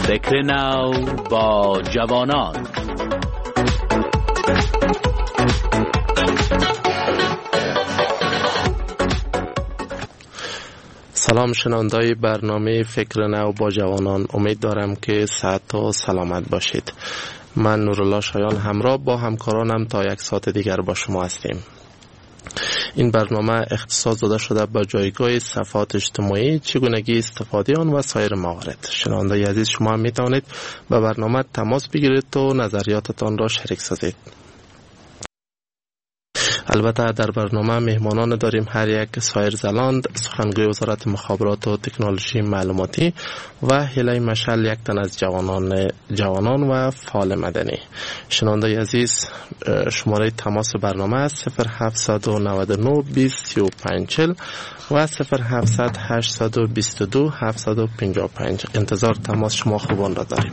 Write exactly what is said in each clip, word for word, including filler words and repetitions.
فکر نو با جوانان. سلام شنوندای برنامه فکر نو با جوانان، امید دارم که صحت و سلامت باشید. من نورالله شایان همراه با همکارانم تا یک ساعت دیگر با شما هستیم. این برنامه اختصاص داده شده به جایگاه صفحات اجتماعی، چگونگی استفاده آن و سایر موارد. شنوندای عزیز، شما هم میتوانید به برنامه تماس بگیرید و نظریاتتان را شریک سازید. البته در برنامه مهمانان داریم، هر یک سایر زلاند، سخنگوی وزارت مخابرات و تکنولوژی معلوماتی و هیلای مشعل، یک تن از جوانان جوانان و فعال مدنی. شنوندای عزیز، شماره تماس برنامه است صفر هفت نه نه بیست سی و پنج چهل و صفر هفت هشت دو دو هفت پنج پنج. انتظار تماس شما خوبان را داریم.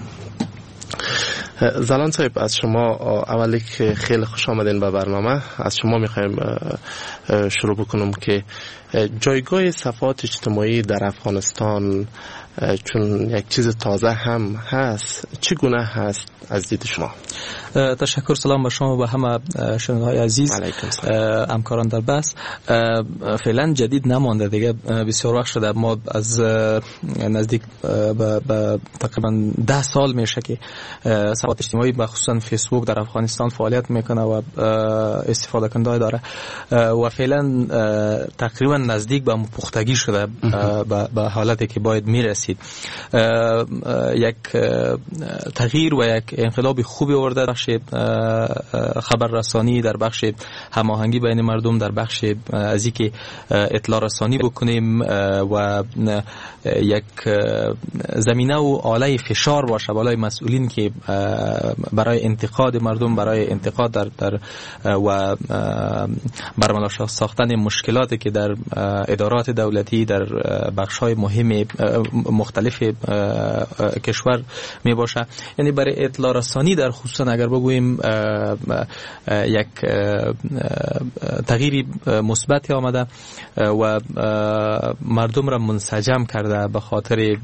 زلان صاحب، از شما اولی که خیلی خوش آمدین به برنامه. از شما میخوایم شروع بکنم که جایگاه صفحات اجتماعی در افغانستان، چون یک چیز تازه هم هست، چگونه هست از دید شما؟ تشکر. سلام به شما و همه شنونده‌های عزیز، همکاران در بحث. فعلا جدید نمانده دیگه، بسیار وقت شده. ما از نزدیک به تقریبا ده سال میشه که صفحات اجتماعی و خصوصا فیسبوک در افغانستان فعالیت میکنه و استفاده کننده داره و فعلا تقریبا نزدیک به پختگی شده به حالتی که باید میرسید. یک تغییر و یک انقلاب خوبی آورده بخش خبررسانی، در بخش هماهنگی بین مردم، در بخش از اینکه اطلاع رسانی بکنیم و یک زمینه و آله فشار باشه بالای مسئولین که برای انتقاد مردم، برای انتقاد در, در و برملا ساختن مشکلاتی که در ادارات دولتی در بخش‌های مهم مختلف کشور می باشه. یعنی برای اطلاع رسانی در خصوصا اگر بگوییم یک تغییری مثبتی آمده و مردم را منسجم کرده به خاطر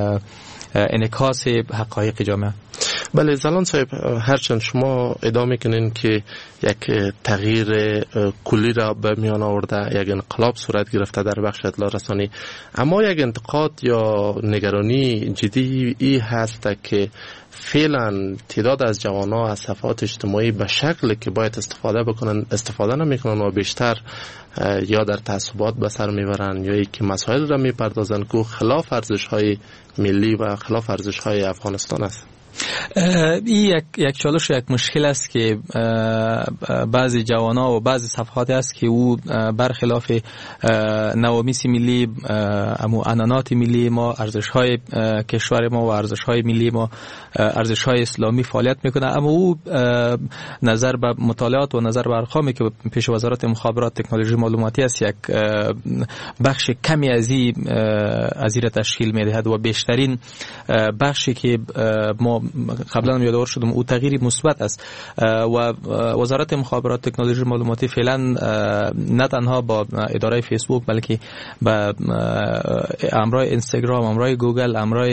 انعکاس حقایق جامعه. بله زلان صاحب، هرچند شما ادعا میکنین که یک تغییر کلی را به میان آورده، یک انقلاب صورت گرفته در بخش اطلاع رسانی، اما یک انتقاد یا نگرانی جدی ای هست که فعلا تعداد از جوانان از صفحات اجتماعی به شکل که باید استفاده بکنن استفاده نمیکنن و بیشتر یا در تعصبات به سر میبرن یا که مسائل را میپردازن که خلاف ارزش‌های ملی و خلاف ارزش‌های افغانستان است. این یک یک چالش، یک مشکل است که بعضی جوانا و بعضی صفحات است که او برخلاف نوامیس ملی، امو عنعنات ملی ما، ارزش‌های کشور ما و ارزش‌های ملی ما، ارزش‌های اسلامی فعالیت میکنه، اما او نظر به مطالعات و نظر به ارقامی که پیش وزارت مخابرات تکنولوژی معلوماتی است، یک بخش کمی از این از این تشکیل میدهد و بیشترین بخشی که ما قبلا هم یادآور شدم او تغییری مثبت است و وزارت مخابرات تکنولوژی معلوماتی فعلا نه تنها با اداره فیسبوک بلکه با همراه اینستاگرام، همراه گوگل، همراه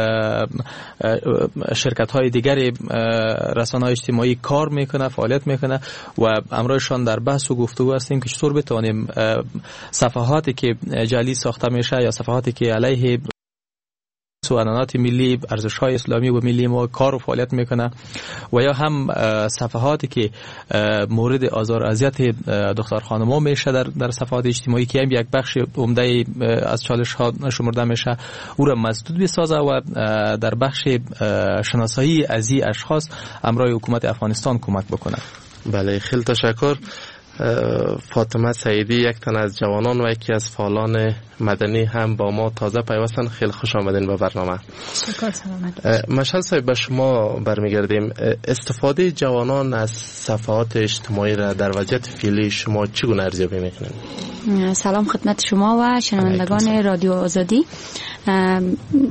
شرکت های دیگر رسانه‌های اجتماعی کار میکنه، فعالیت میکنه و همراهشان در بحث و گفتگو هستیم که چطور بتوانیم صفحاتی که جعلی ساخته میشه یا صفحاتی که علیه سوانانات ملی، ارزش‌های اسلامی و ملی ما کار و فعالیت میکنه و یا هم صفحاتی که مورد آزار و اذیت دختر خانم‌ها میشه در در صفحات اجتماعی که هم یک بخش عمده از چالش ها شمرده میشه، او را مسدود بسازه و در بخش شناسایی از این اشخاص همراه حکومت افغانستان کمک بکنه. بله، خیلی تشکر. فاطمه سعیدی، یک تن از جوانان و یکی از فعالان مدنی، هم با ما تازه پیوستن. خیلی خوش آمدین به برنامه. شکر. سلامت. مشعل صاحب، به شما برمیگردیم. استفاده جوانان از صفحات اجتماعی را در وضعیت فعلی شما چگونه ارزیابی میکنین؟ سلام خدمت شما و شنوندگان رادیو آزادی.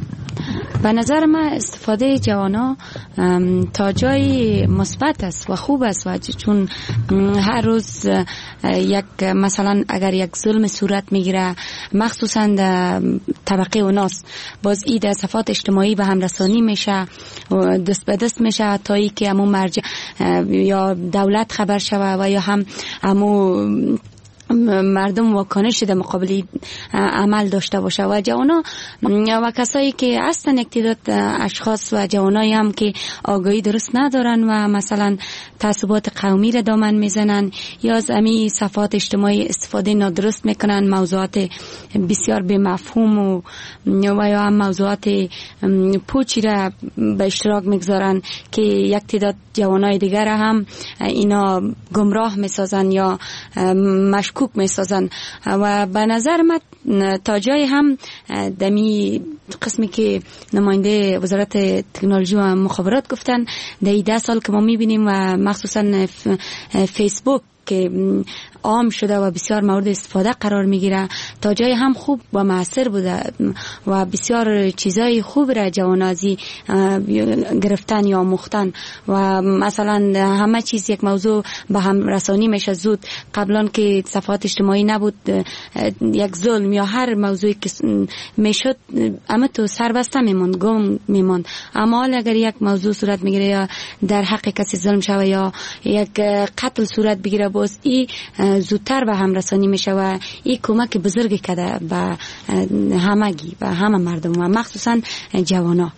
به نظر من استفاده جوانا تا جای مثبت است و خوب است و چون هر روز یک مثلا اگر یک ظلم صورت میگیره مخصوصا در طبقه اوناس باز ای در صفحات اجتماعی به هم رسانی میشه و دست به دست میشه تا ای که همون مرجع یا دولت خبر شوه و یا هم همون مردم واکنش در مقابل عمل داشته باشه و جوانا و کسایی که هستن یک تعداد اشخاص و جوانایی هم که آگاهی درست ندارن و مثلا تعصبات قومی را دامن میزنن یا از امی صفحات اجتماعی استفاده نادرست میکنن، موضوعات بسیار به مفهوم و و یا هم موضوعات پوچی را به اشتراک میگذارن که یک تعداد جوانای دیگر هم اینا گمراه میسازن یا مشکوک کوک میسازن و به نظر من تا جای هم دمی قسمی که نماینده وزارت تکنولوژی و مخابرات گفتن در ده سال که ما میبینیم و مخصوصا فیسبوک که عام شده و بسیار مورد استفاده قرار میگیره تا جای هم خوب و موثر بوده و بسیار چیزای خوب را جوانازی گرفتن یا مختن و مثلا همه چیز یک موضوع به هم رسانی میشه زود. قبلا که صفحات اجتماعی نبود یک ظلم یا هر موضوعی که میشد اما تو سربسته میموند، گم میموند. اما اگر یک موضوع صورت میگیره یا در حق کسی ظلم شوه یا یک قتل صورت بگیره باز ای زودتر به هم رسانی میشه و این کمک بزرگی کرده به همگی و همه مردم و مخصوصا جوانا.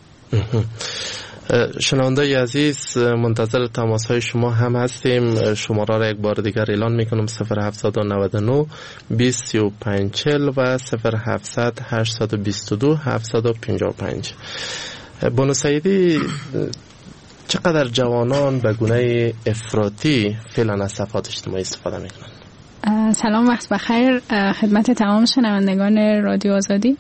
شنونده عزیز منتظر تماس های شما هم هستیم. شماره را یک بار دیگر اعلان میکنم صفر هفتصد و نود و نه بیست سی و پنج چهل و صفر هفتصد هشتصد و بیست و دو هفتصد و پنجاه و پنج. بانو سعیدی، چقدر جوانان به گونه افراطی فعلا از صفحات اجتماعی استفاده میکنن؟ سلام، وقت بخیر خدمت تمام شنوندگان رادیو آزادی.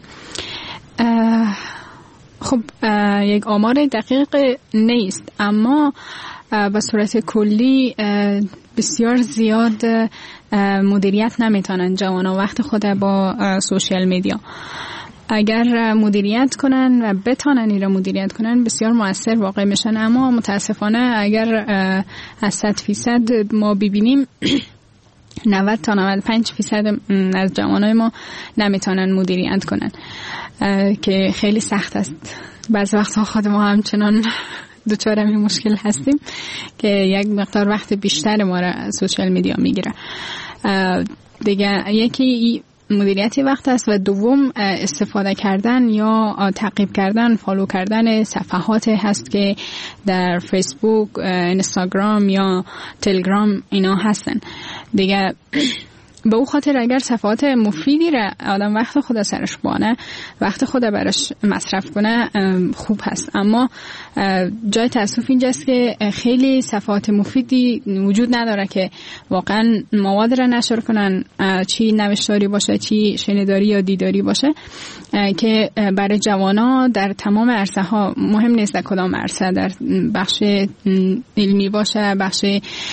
خب یک آمار دقیق نیست اما به صورت کلی بسیار زیاد مدیریت نمیتونن جوانا وقت خود با سوشیال میدیا. اگر مدیریت کنن و بتونن این را مدیریت کنن بسیار مؤثر واقع میشن، اما متاسفانه اگر از صد فیصد ما ببینیم نود تا نود و پنج فیصد از جوانای ما نمیتونن مدیریت کنن که خیلی سخت است. بعض وقتا خود ما همچنان دوچار این مشکل هستیم که یک مقدار وقت بیشتر ما را سوشال میدیا میگیره. دیگه یکی مدیریتی وقت است و دوم استفاده کردن یا تعقیب کردن، فالو کردن صفحات هست که در فیسبوک، اینستاگرام یا تلگرام اینا هستن. دیگه به او خاطر اگر صفحات مفیدی را آدم وقت خود سرش بانه، وقت خود برش مصرف کنه خوب هست. اما جای تأسف اینجاست که خیلی صفحات مفیدی وجود نداره که واقعا مواد را نشر کنن، چی نوشتاری باشه چی شنیداری یا دیداری باشه، که برای جوانا در تمام عرصه ها مهم نیست در کدام عرصه، در بخش علمی باشه، بخش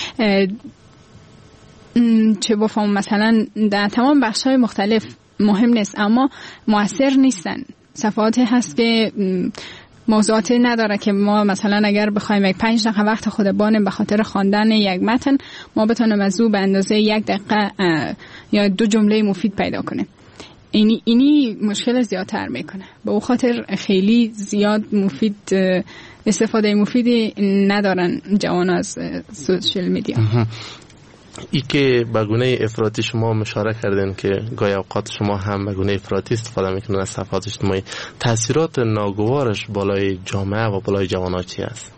چه بفهم مثلا در تمام بخش‌های مختلف مهم نیست اما مؤثر نیستن. صفحات هست که موضوعات نداره که ما مثلا اگر بخوایم یک پنج دقیقه وقت خود بانیم به خاطر خواندن یک متن ما بتونیم از او به اندازه یک دقیقه یا دو جمله مفید پیدا کنیم. اینی اینی مشکل زیادتر میکنه. به او خاطر خیلی زیاد مفید استفاده مفیدی ندارن جوان از سوشال میدیا. ای که به گونه افراطی شما مشاره کردین که گاهی اوقات شما هم به گونه افراطی استفاده میکنن از صفحات اجتماعی، تاثیرات ناگوارش بالای جامعه و بالای جوانان چی است؟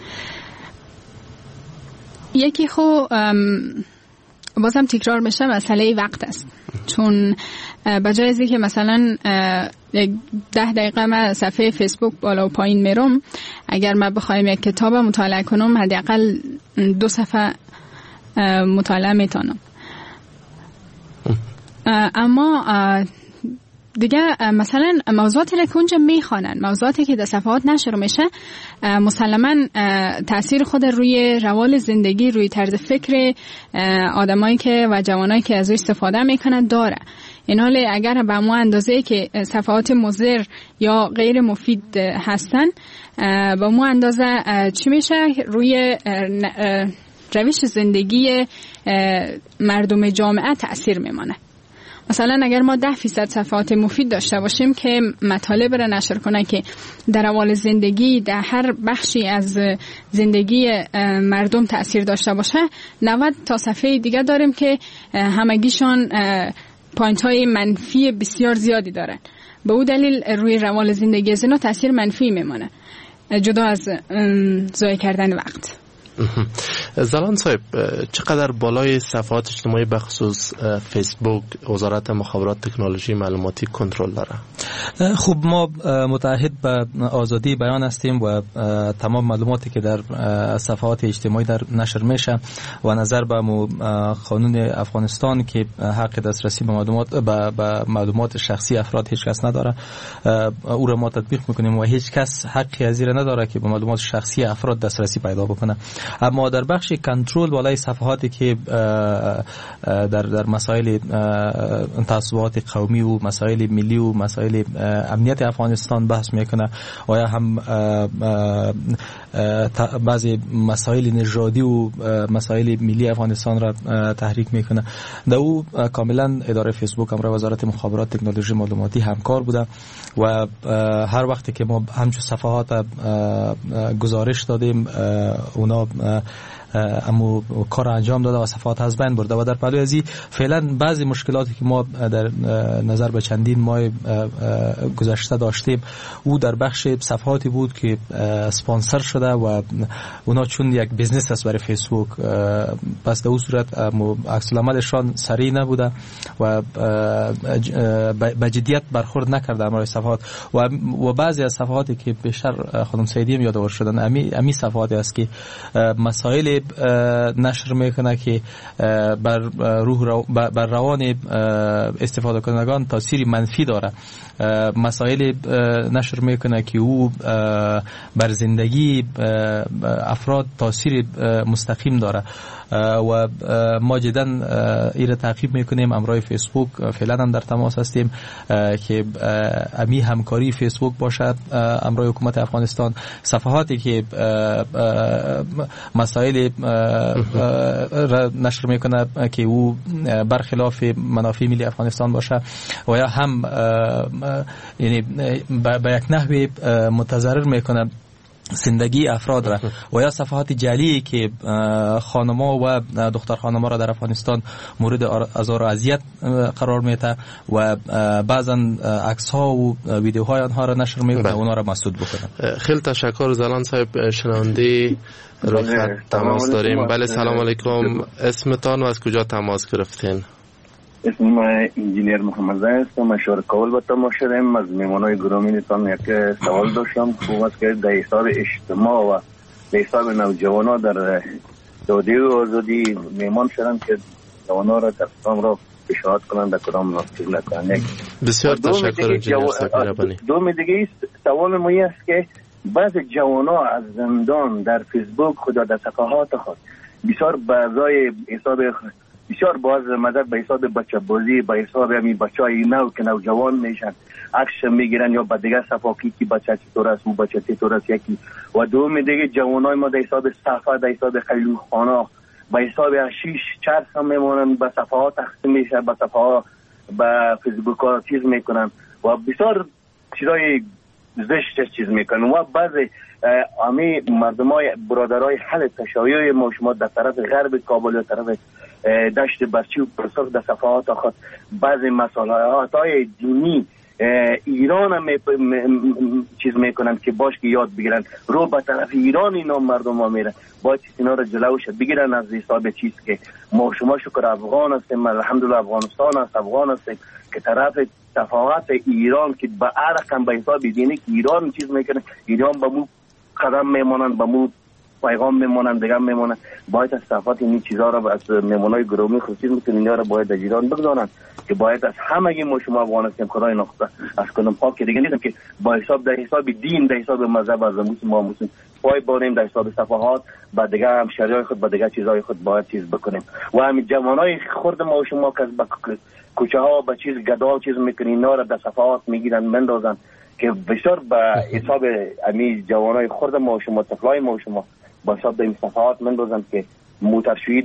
یکی خو بازم تکرار میشه مسئله وقت است. چون بجای از اینکه مثلا یک ده دقیقه من صفحه فیسبوک بالا و پایین میرم، اگر من بخوایم یک کتاب مطالعه کنم حداقل دو صفحه مطالعه میتونم. اما دیگه مثلا موضوعاتی را که اونجا میخوانن، موضوعاتی که در صفحات نشر میشه، مسلما تأثیر خود روی روال زندگی، روی طرز فکر آدمایی که و جوانایی که از او استفاده میکنن داره. این حال اگر به مو اندازه که صفحات مضر یا غیر مفید هستن به مو اندازه چی میشه روی روش زندگی مردم جامعه تأثیر میمانه. مثلا اگر ما ده فیصد صفحات مفید داشته باشیم که مطالب را نشر کنه که در اول زندگی در هر بخشی از زندگی مردم تأثیر داشته باشه، نود تا صفحه دیگه داریم که همگیشان پوینت های منفی بسیار زیادی دارن. به او دلیل روی روال زندگی از اینا تأثیر منفی میمانه جدا از ضایع کردن وقت. زلان صاحب، چقدر بالای صفحات اجتماعی بخصوص فیسبوک وزارت مخابرات تکنولوژی معلوماتی کنترل داره؟ خب ما متعهد به آزادی بیان هستیم و تمام معلوماتی که در صفحات اجتماعی در نشر میشه و نظر به قانون افغانستان که حق دسترسی به معلومات به معلومات شخصی افراد هیچ کس نداره، او را ما تطبیق میکنیم و هیچ کس حقی از این نداره که به معلومات شخصی افراد دسترسی پیدا بکنه. اما در بخش کنترل بالای صفحاتی که در در مسائل تعصبات قومی و مسائل ملی و مسائل امنیت افغانستان بحث میکنه و یا هم بعضی مسائل نژادی و مسائل ملی افغانستان را تحریک میکنه، در او کاملا اداره فیسبوک امر وزارت مخابرات تکنولوژی معلوماتی همکار بوده و هر وقتی که ما همچون صفحات گزارش دادیم اونا اما کار انجام داده و صفحات از بین برده و در پهلوی ازی فعلا بعضی مشکلاتی که ما در نظر به چندین ماه گذشته داشتیم او در بخش صفحاتی بود که اسپانسر شده و اونا چون یک بیزنس است برای فیسبوک، پس در اون صورت عکس العملشان سریع نبوده و به جدیت برخورد نکرده امر صفحات و و بعضی از صفحاتی که بیشتر خانم سیدی هم یادآور شدن امی امی صفحاتی است که مسائل نشر میکنه که بر روح بر روان استفاده کنندگان تاثیر منفی داره، مسائل نشر میکنه که او بر زندگی افراد تاثیر مستقیم داره و ما جدا این را تعقیب میکنیم. امرای فیسبوک فعلا هم در تماس هستیم که امی همکاری فیسبوک باشد امرای حکومت افغانستان، صفحاتی که مسائل را نشر میکنه که او برخلاف منافع ملی افغانستان باشه و یا هم یعنی به یک نحوی متضرر میکنه زندگی افراد را و یا صفحات جعلی که خانم‌ها و دختر خانم‌ها را در افغانستان مورد آزار و اذیت قرار میده و بعضا عکس‌ها و ویدیوهای آنها را نشر میکنه و اونها را مسدود بکنه. خیلی تشکر زلان صاحب. شنونده روی خط تماس داریم. بله سلام علیکم، اسمتان و از کجا تماس گرفتین؟ اسم من انجینیر محمد زاید است. مشوره کول با تماس شدیم. از میمانای گرامیتان یک سوال داشتم. خوب است که در حساب اجتماع و در حساب نوجوانان در داده و آزادی میمان شدن که جوانان را در کدام را پیشنهاد کنند در کدام را فکر نکنند. بسیار تشکر انجینیر صاحب. دوم دیگه است سوال ما است که بعض جوانان از زندان در فیسبوک خدا در صفحات خود بسیار بعضای حساب بسیار باز مدد به حساب بچه بازی به حساب همی بچه های نو که نوجوان میشن عکس میگیرن یا به دیگه صفحاتی که بچه چطور است و بچه چطور است یکی و دوم دیگه جوانای ما در حساب صفحه در حساب خیلوخانه به حساب شیش چرس هم میمونن به صفحات تقسیم میشه به صفحه به فیسبوک ها چیز میکنن و بسیار چیزای زشت چیز میکنن و بعضی امی مردم های برادرای حل تشایع ما شما در طرف غرب کابل یا طرف دشت برچی و پرسخ در صفحات خود بعضی مسائلات های دینی ایران هم چیز میکنن که باش که یاد بگیرن رو به طرف ایران اینا مردم ها میرن باید اینا را جلوش بگیرن از حساب چیز که ما شما شکر افغان هستیم الحمدلله افغانستان هست افغان هستیم که طرف صفحات ایران که به عرقم به حساب دینی که ایران چیز میکنه ایران به مو قدم میمانن به مو پیغام میمونن دیگه میمونن باید از صفات این چیزا رو از میمونای گرومی خصوصی میکنن اینا رو باید در ایران بگذارن که باید از همه ما شما افغان هستیم خدای نخواسته از کنم پاک دیگه نیستم که با حساب در حساب دین در حساب مذهب از مسلمان مسلم پای باریم در حساب صفحات، با دیگه هم شریای خود با دیگه چیزهای خود باید چیز بکنیم. و همین جوانای خرد ما و شما که با کوچه ها با چیز گدا چیز میکنین اینا را در صفحات میگیرن مندازن که بسیار با حساب همین جوانای خرد ما و شما طفلای ما و شما با حساب این صفحات مندازن که موترشویی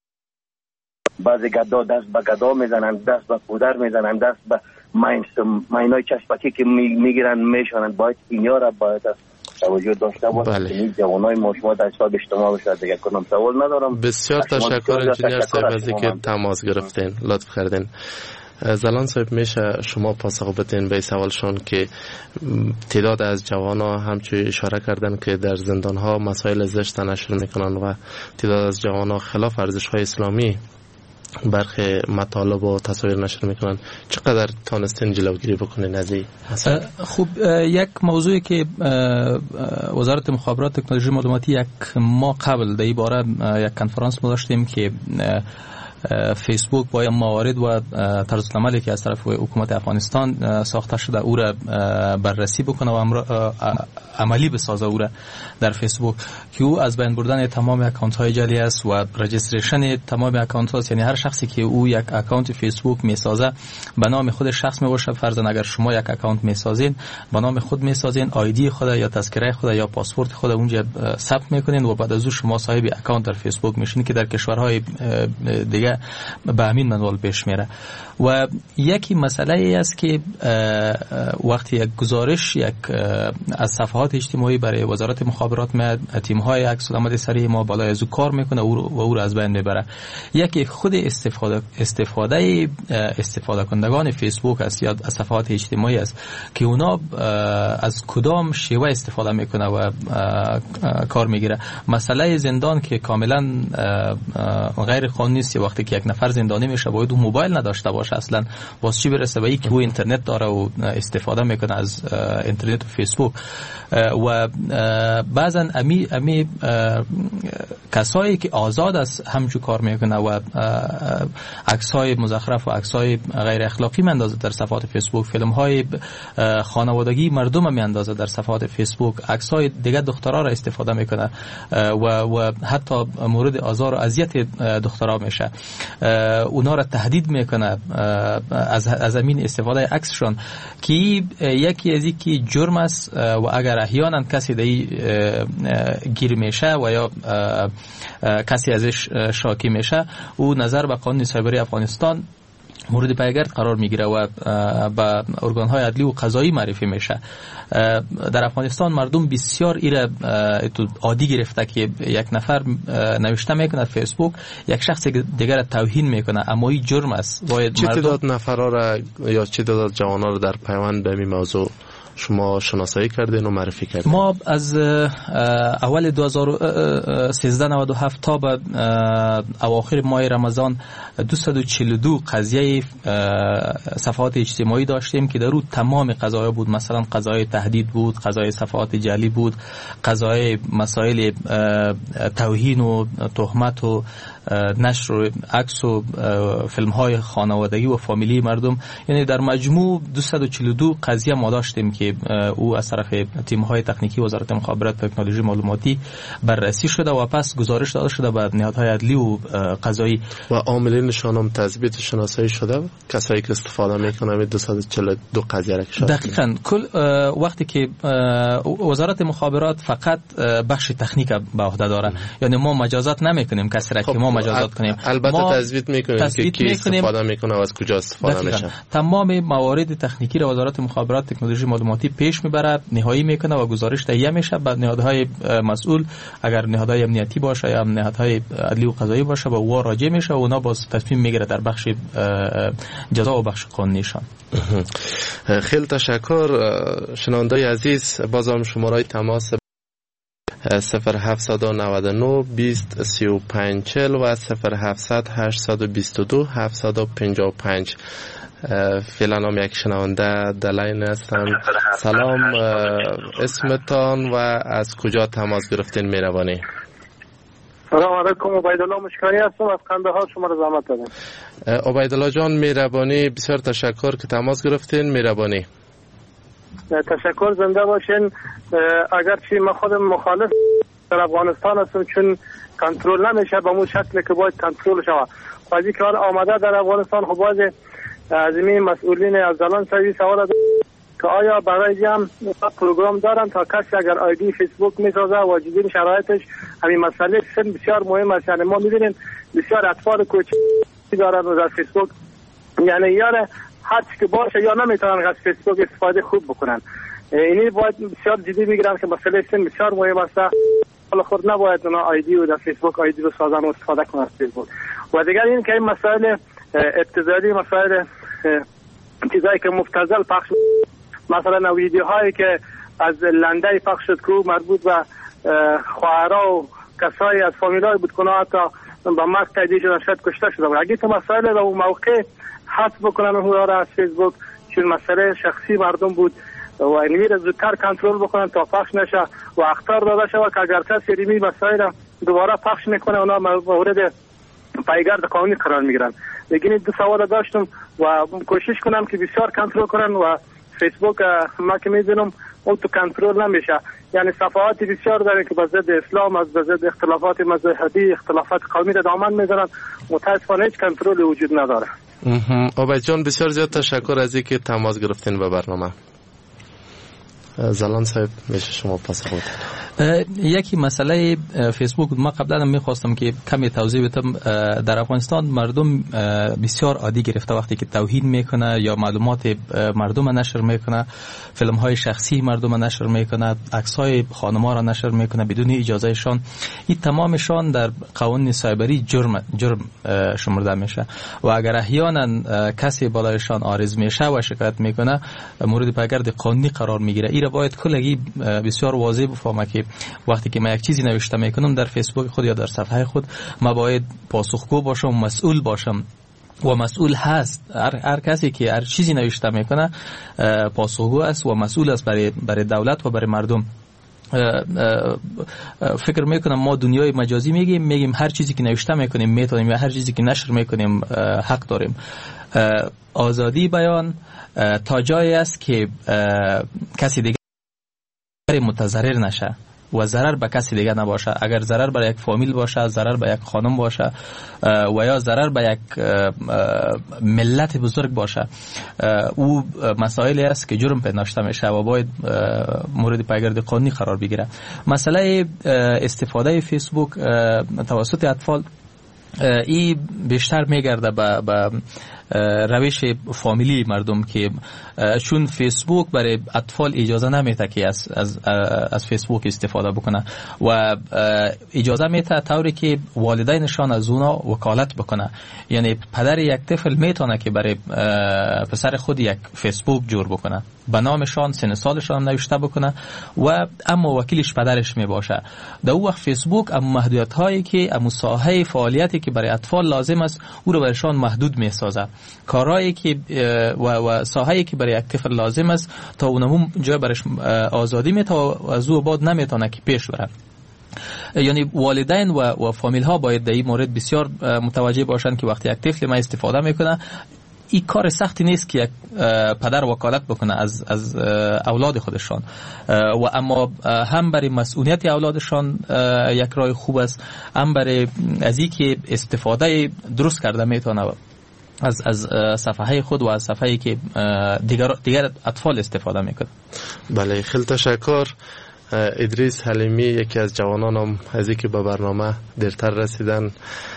بعضی گدا دست به گدا میزنن، دست به پودر میزنن، دست به ماینای چشمکی که میگیرن میشونن. باید اینا را باید توجه داشته باشه. بله. این جوانای ما شما در حساب اجتماع بشه. دیگه کنم سوال ندارم. بسیار تشکر انجینیر صاحب از اینکه تماس گرفتین، لطف کردین. زلان صاحب میشه شما پاسخ بدین به سوالشون که تعداد از جوانا همچون اشاره کردن که در زندان ها مسائل زشت نشر میکنن و تعداد از جوانا خلاف ارزش های اسلامی برخی مطالب و تصاویر نشر میکنن، چقدر تانستین جلوگیری بکنین از این مسئله؟ خوب، یک موضوعی که وزارت مخابرات تکنولوژی معلوماتی یک ماه قبل در این باره یک کنفرانس ما داشتیم که فیسبوک با موارد و طرز عملی که از طرف حکومت افغانستان ساخته شده او را بررسی بکنه و عملی بسازه او را در فیسبوک که او از بین بردن تمام اکانت های جعلی است و رجیستریشن تمام اکانت هاست. یعنی هر شخصی که او یک اکانت فیسبوک میسازه به نام خود شخص میباشه. فرضاً اگر شما یک اکانت میسازین به نام خود میسازین، آیدی خود یا تذکره خود یا پاسپورت خود اونجا ثبت میکنین و بعد از اون شما صاحب اکانت در فیسبوک میشین که در کشورهای دیگه به همین منوال پیش میره. و یکی مسئله ای است که وقتی یک گزارش یک از صفحات اجتماعی برای وزارت مخابرات میاد، تیم های عکس العمل سریع ما بالای از او کار میکنه و او را از بین میبره. یکی خود استفاده استفاده استفاده کنندگان فیسبوک است یا از صفحات اجتماعی است که اونا از کدام شیوه استفاده میکنه و کار میگیره. مسئله زندان که کاملا غیر قانونی است. وقتی که یک نفر زندانی میشه باید او موبایل نداشته باشه اصلا، واسه چی برسه به اینکه او اینترنت داره و استفاده میکنه از اینترنت و فیسبوک. و بعضا امی امی کسایی که آزاد است همچون کار میکنه و عکس‌های مزخرف و عکس‌های غیر اخلاقی میندازه در صفحات فیسبوک، فیلم‌های خانوادگی مردم میندازه در صفحات فیسبوک، عکس‌های دیگه دخترها را استفاده میکنه و و حتی مورد آزار و اذیت دخترها میشه. اونا را تهدید میکنه از از همین استفاده عکسشون که یکی از اینکه جرم است و اگر احیانا کسی دی گیر میشه و یا کسی ازش شاکی میشه او نظر به قانون سایبری افغانستان مورد پیگرد قرار میگیره و به ارگان‌های عدلی و قضایی معرفی میشه. در افغانستان مردم بسیار ایره عادی گرفته که یک نفر نوشته میکنه فیسبوک یک شخص دیگر توهین میکنه، اما این جرم است. چه تعداد نفرها را یا چه تعداد جوانان را در پیوند به این موضوع شما شناسایی کردین و معرفی کردین؟ ما از اول دو هزار و سیزده نود و هفت تا به اواخر ماه رمضان دویست و چهل و دو قضیه صفحات اجتماعی داشتیم که در اون تمام قضایا بود. مثلا قضای تهدید بود، قضای صفحات جعلی بود، قضای مسائل توهین و تهمت و نشر و عکس و فیلم های خانوادگی و فامیلی مردم. یعنی در مجموع دویست و چهل و دو قضیه ما داشتیم که او از طرف تیم های تکنیکی وزارت مخابرات تکنولوژی معلوماتی بررسی شده و پس گزارش داده شده به نهادهای عدلی و قضایی. و عاملینشان هم تثبیت شناسایی شده، کسایی که استفاده میکنن دویست و چهل و دو قضیه را کشف. دقیقاً کل وقتی که وزارت مخابرات فقط بخش تکنیک به عهده داره، یعنی ما مجازات نمیکنیم کسی را که ما مجازات کنیم. البته تثبیت میکنیم که کی استفاده میکنه و از کجا استفاده میشه. تمام موارد تکنیکی را وزارت مخابرات تکنولوژی معلوماتی پیش میبره، نهایی میکنه و گزارش تهیه میشه به نهادهای مسئول. اگر نهادهای امنیتی باشه یا نهادهای عدلی و قضایی باشه با او راجع میشه و اونا باز تصمیم میگیره در بخش جزا و بخش قانونیشان. خیلی تشکر شنونده عزیز. بازم شماره تماس صفر هفتصد و نود و نه بیست سی و پنج چهل و صفر هفتصد هشتصد و بیست و دو هفتصد و پنجاه و پنج. فعلا هم یک شنونده در لاین هستن. سلام، اسمتان و از کجا تماس گرفتین مهربانی؟ سلام علیکم، عبیدالله مشکاری هستم از قندهار. شما رو زحمت دادم. عبیدالله جان مهربانی، بسیار تشکر که تماس گرفتین. مهربانی. تشکر، زنده باشین. اگرچه من خودم مخالف در افغانستان هستم چون کنترل نمیشه به اون شکلی که باید کنترل شود. بازی که آمده در افغانستان خب باز از این مسئولین از زلان سوی سوال که آیا برای جمع پروگرام دارن تا کسی اگر آیدی فیسبوک میسازه و جدید شرایطش همین مسئله سن بسیار مهم است. یعنی ما میبینیم بسیار اطفال کوچکی دارن در فیسبوک، یعنی یاره هر چی که باشه یا نمیتونن از فیسبوک استفاده خوب بکنن. اینی باید بسیار جدی بگیرن که مسئله سن بسیار مهم است. حالا خود نباید اونا آیدی و در فیسبوک آیدی رو سازن و استفاده کنن از فیسبوک. و دیگر این که این مسائل ابتدایی مسائل چیزایی که مبتذل پخش، مثلا ویدیوهایی که از لنده پخش شد که مربوط به خواهرها و کسایی از فامیلای بود که تا به مرگ تهدید شدن شاید کشته شده بود. اگه تو مسائل در اون موقع حذف بکنن اون را از فیسبوک چون مسئله شخصی مردم بود و اینوی را زودتر کنترل بکنن تا پخش نشه و اخطار داده شود که اگر کسی ریمی مسائل دوباره پخش میکنه اونا مورد پایگرد قانونی قرار میگیرن. لیکن دو سوال داشتم و کوشش کنم که بسیار کنترل کنن و فیسبوک ما که میدونم اون تو کنترل نمیشه. یعنی صفحات بسیار داره که به ضد اسلام، از به ضد اختلافات مذهبی، اختلافات قومی را دامن میزنن. متاسفانه هیچ کنترلی وجود نداره. عبید جان بسیار زیاد تشکر از اینکه تماس گرفتین به برنامه. زلان صاحب میشه شما پاسخ بدید. یکی مسئله فیسبوک ما قبلا هم میخواستم که کمی توضیح بدم. در افغانستان مردم بسیار عادی گرفته وقتی که توهین میکنه یا معلومات مردم نشر میکنه، فیلم های شخصی مردم نشر میکنه، عکس های خانما را نشر میکنه بدون اجازه شان. این تمامشان در قانون سایبری جرم جرم شمرده میشه و اگر احیانا کسی بالایشان عارض میشه و شکایت میکنه مورد پایگرد قانونی قرار میگیره. این را باید کلگی بسیار واضح بفهمه که وقتی که من یک چیزی نوشته میکنم در فیسبوک خود یا در صفحه خود ما باید پاسخگو باشم، مسئول باشم و مسئول هست. هر, هر کسی که هر چیزی نوشته میکنه پاسخگو است و مسئول است برای برای دولت و برای مردم. فکر میکنم ما دنیای مجازی میگیم میگیم هر چیزی که نوشته میکنیم میتونیم یا هر چیزی که نشر میکنیم حق داریم. آزادی بیان تا جایی است که کسی دیگه متضرر نشه و ضرر به کسی دیگه نباشه. اگر ضرر برای یک فامیل باشه، ضرر به یک خانم باشه و یا ضرر به یک ملت بزرگ باشه، او مسائلی است که جرم پنداشته میشه و باید مورد پایگرد قانونی قرار بگیره. مسئله استفاده فیسبوک توسط اطفال ای بیشتر میگرده به به روش فامیلی مردم که چون فیسبوک برای اطفال اجازه نمیده که از از از فیسبوک استفاده بکنه و اجازه میده طوری که والدینشان از اونا وکالت بکنه. یعنی پدر یک طفل میتونه که برای پسر خود یک فیسبوک جور بکنه، به نامشان سن سالشان نوشته بکنه و اما وکیلش پدرش میباشه. در اون وقت فیسبوک اما محدودیت هایی که اما ساحه فعالیتی که برای اطفال لازم است او رو برایشان محدود میسازه. کارهایی که و و ساحه‌ای که برای یک طفل لازم است تا اونم جای برش آزادی میده و از او بعد نمیتونه که پیش بره. یعنی والدین و و فامیل ها باید در این مورد بسیار متوجه باشند که وقتی یک طفل ما استفاده میکنه این کار سختی نیست که یک پدر وکالت بکنه از از اولاد خودشان و اما هم برای مسئولیت اولادشان یک راه خوب است، هم برای از اینکه استفاده درست کرده میتونه از از صفحه خود و از صفحه‌ای که دیگر دیگر اطفال استفاده میکنه. بله خیلی تشکر. ادریس حلیمی یکی از جوانانم از اینکه به برنامه دیرتر رسیدن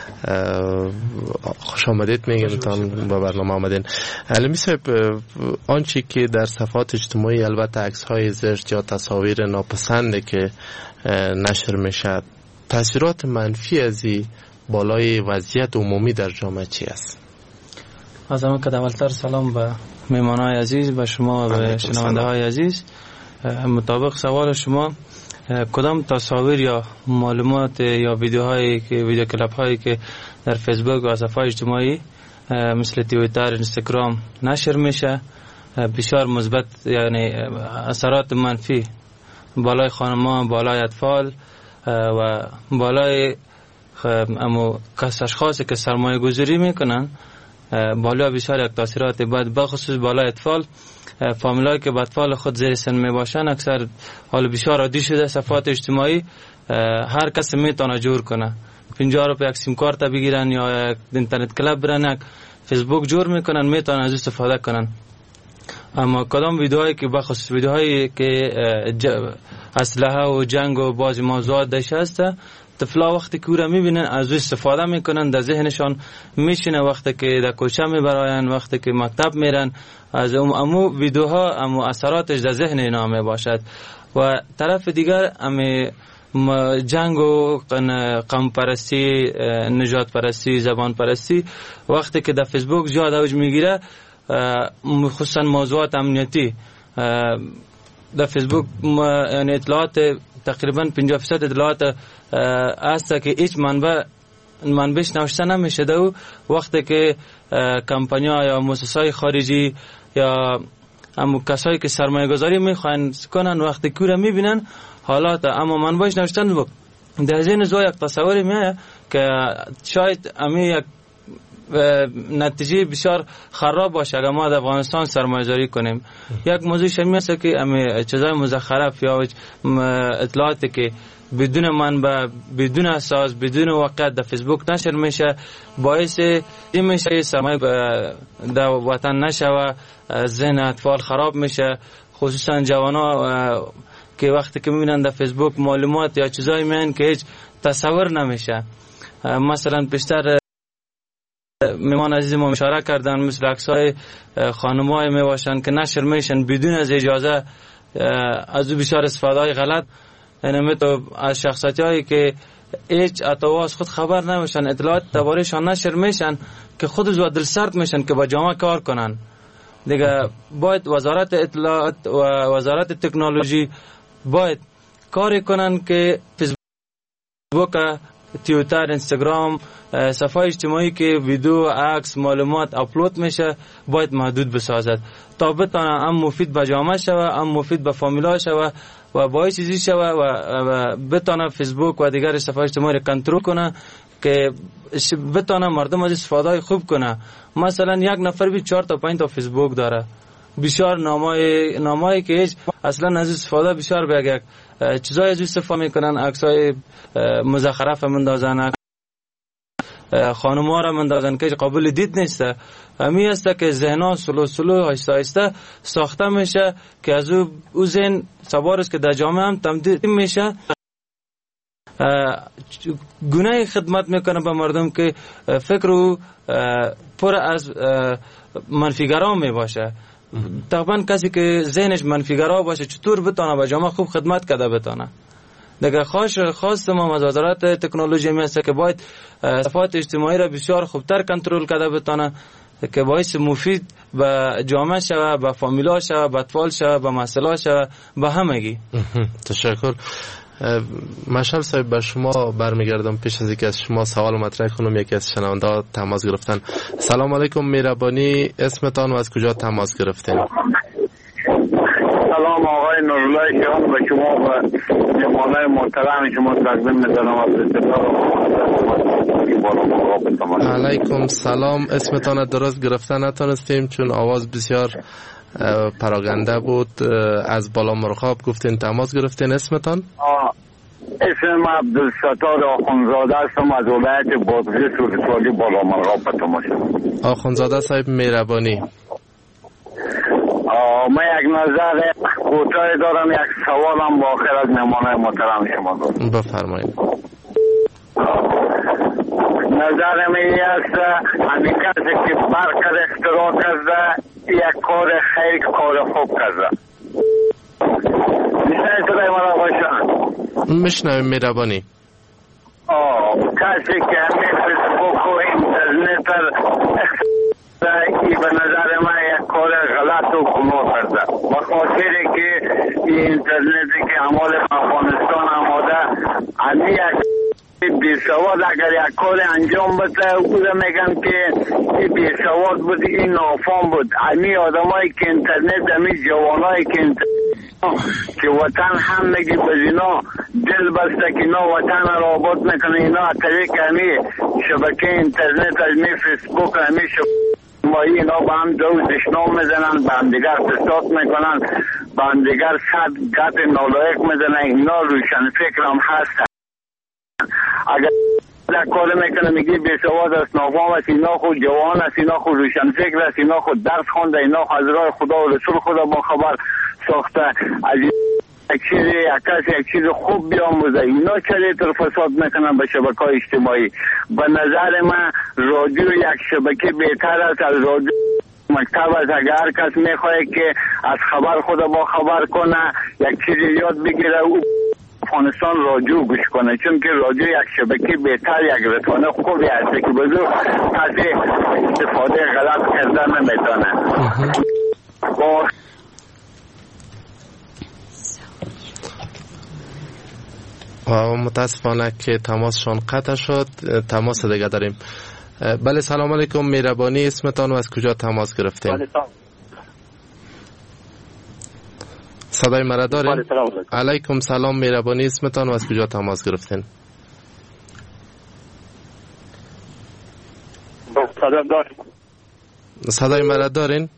خوش آمدید میگیم تان به برنامه آمدین. حلیمی صاحب، آنچه که در صفحات اجتماعی البته عکس های زشت یا تصاویر ناپسنده که نشر میشه، تاثیرات منفی از این بالای وضعیت عمومی در جامعه چی است؟ از همه که اولتر سلام به میمانای عزیز، به شما و به شنونده های عزیز. مطابق سوال شما، کدام تصاویر یا معلومات یا ویدیوهایی که ویدیو کلیپ هایی که در فیسبوک و صفحات اجتماعی مثل توییتر، اینستاگرام نشر میشه بسیار مثبت، یعنی اثرات منفی بالای خانمان، بالای اطفال و بالای امو کس اشخاصی که سرمایه گذاری میکنن، بالا بسیار یک تاثیرات بد بخصوص بالای اطفال. فامیلایی که با اطفال خود زیر سن می باشن اکثر حال بسیار عادی شده صفحات اجتماعی هر کس میتونه جور کنه. پنجاه روپیه یک سیم کارت بگیرن یا یک اینترنت کلاب برن، یک فیسبوک جور میکنن، میتونن از استفاده کنن. اما کدام ویدیوهایی که بخصوص ویدیوهایی که اسلحه و جنگ و بعضی موضوعات داشته است، طفلا وقتی که او را میبینن از او استفاده میکنن، در ذهنشان میشینه، وقتی که در کوچه میبراین، وقتی که مکتب میرن، از امو ویدیوها امو اثراتش در ذهن اینا می باشد. و طرف دیگر امی جنگ و قوم پرستی، نجات پرستی، زبان پرستی وقتی که در فیسبوک زیاد اوج میگیره، خصوصا موضوعات امنیتی در فیسبوک، یعنی اطلاعات تقریبا پنجاه درصد اطلاعات است که هیچ منبع منبعش نوشته نمیشه. دو وقتی که کمپانی‌ها یا مؤسسات خارجی یا اما کسایی که سرمایه گذاری میخوان کنن، وقتی که رو میبینن حالات اما منبعش نوشتن بود، در ذهن زو یک تصوری میاد که شاید امی یک نتیجه بسیار خراب باشه اگر ما در افغانستان سرمایه‌گذاری کنیم. یک موضوع شمی است که امی چیزای مزخرف یا اطلاعاتی که بدون منبع، بدون اساس، بدون واقعیت در فیسبوک نشر میشه، باعث این میشه سرمایه در وطن نشوه، ذهن اطفال خراب میشه، خصوصا جوانا که وقتی که میبینن در فیسبوک معلومات یا چیزایی میان که هیچ تصور نمیشه. مثلا پیشتر میمان عزیز ما اشاره کردن مثل عکسای خانم‌های میباشن که نشر میشن بدون از اجازه، از بسیار استفاده غلط، یعنی تو از شخصیتایی که هیچ اتواس خود خبر نمیشن، اطلاعات درباره‌شان نشر میشن که خود زود دل سرد میشن که با جامعه کار کنن. دیگه باید وزارت اطلاعات و وزارت تکنولوژی باید کاری کنن که فیسبوک، توییتر، اینستاگرام، صفحه اجتماعی که ویدیو، عکس، معلومات آپلود میشه باید محدود بسازد تا بتونه هم مفید به جامعه شوه، هم مفید به فامیلا شوه و باید چیزی شوه و بتونه فیسبوک و دیگر صفحه اجتماعی رو کنترل کنه که بتونه مردم از استفاده خوب کنه. مثلا یک نفر بی چهار تا پنج تا فیسبوک داره، بسیار نامای نامایی که هیچ اصلا از استفاده بسیار به چیزای از استفاده میکنن، عکسای مزخرف مندازن، خانم‌ها را مندازن که قابل دید نیسته. همی است که ذهن‌ها سلو سلو آهسته آهسته ساخته میشه که از او او ذهن سوار است که در جامعه هم تمدید میشه، گناه خدمت میکنه به مردم که فکر او پر از منفیگرا می باشه. طبعا کسی که ذهنش منفیگرا باشه چطور بتونه به جامعه خوب خدمت کرده بتونه. دیگه خاص خواست ما از وزارت تکنولوژی میسته که باید صفحات اجتماعی را بسیار خوبتر کنترل کرده بتونه که باعث مفید به جامعه شوه، به فامیلا شوه، به اطفال شوه، به مسئله شوه، به همگی. تشکر. مشعل صاحب به شما برمیگردم. پیش از اینکه از شما سوال مطرح کنم یکی از شنونده ها تماس گرفتن. سلام علیکم، مهربانی اسمتان و از کجا تماس گرفتین؟ سلام آقای نورالله جان، به شما و مهمانای محترم شما تقدیم می‌کنم از استقبال. علیکم سلام. اسمتان درست گرفتن نتونستیم چون آواز بسیار پراگنده بود. از بالا مرغاب گفتین تماس گرفتین. اسمتان؟ اسم عبدالستار آخونزاده هستم از ولایت بادغیس ولسوالی بالا مرغاب به تماشا. آخونزاده صاحب مهربانی. من یک نظر کوتاه دارم، یک سوالم با آخر از مهمانای محترم شما دارم. بفرمایید. نظرم این است همین کسی که برکر اختراع کرده یک کار خیر کار خوب کرده. میشنید صدای مرا باشن؟ میشنویم مهربانی. کسی که همین فیسبوک و اینترنت ای به نظر من یک کار غلط و گناه کرده، بخاطر که این اینترنتی که عمال افغانستان آماده همی یک بیسواد اگر یک کار انجام بده او را میگن که این بیسواد بود، این نافام بود. همی آدمایی که اینترنت، همی جوانایی که اینترنت که وطن هم میگی به اینا دل بسته که اینا وطن را آباد میکنه، اینا از طریق همی شبکه اینترنت، همی فیسبوک، همی شبکه ما اینا با هم دو دشنام میزنن، با هم دیگر فساد میکنن، با هم دیگر صد گت نالایق میزنن. اینا روشن فکر هم هست. اگر کار میکنه میگی بیسواد است، نافهم است، اینا خود جوان است، اینا خود روشن فکر است، اینا خود درس خونده، اینا خود از راه خدا و رسول خدا با خبر ساخته، از یک چیز یک کس یک چیز خوب بیاموزه، اینا چطور فساد میکنن به شبکه‌های اجتماعی. به نظر من رادیو یک شبکه بهتر است از رادیو مکتب است. اگر هر کس میخواد که از خبر خدا با خبر کنه، یک چیزی یاد بگیره، او افغانستان رادیو گوش کنه، چون که رادیو یک شبکه بهتر، یک رسانه خوبی است که بزرگ کسی استفاده غلط کردن نمیتونه. و متاسفانه که تماسشان قطع شد. تماس دیگه داریم. بله سلام علیکم، مهربانی اسمتان و از کجا تماس گرفتین؟ بله سلام. صدای مرا دارین؟ بله سلام. علیکم سلام، مهربانی اسمتان و از کجا تماس گرفتین؟ سلام دارین. صدای مرا دارین؟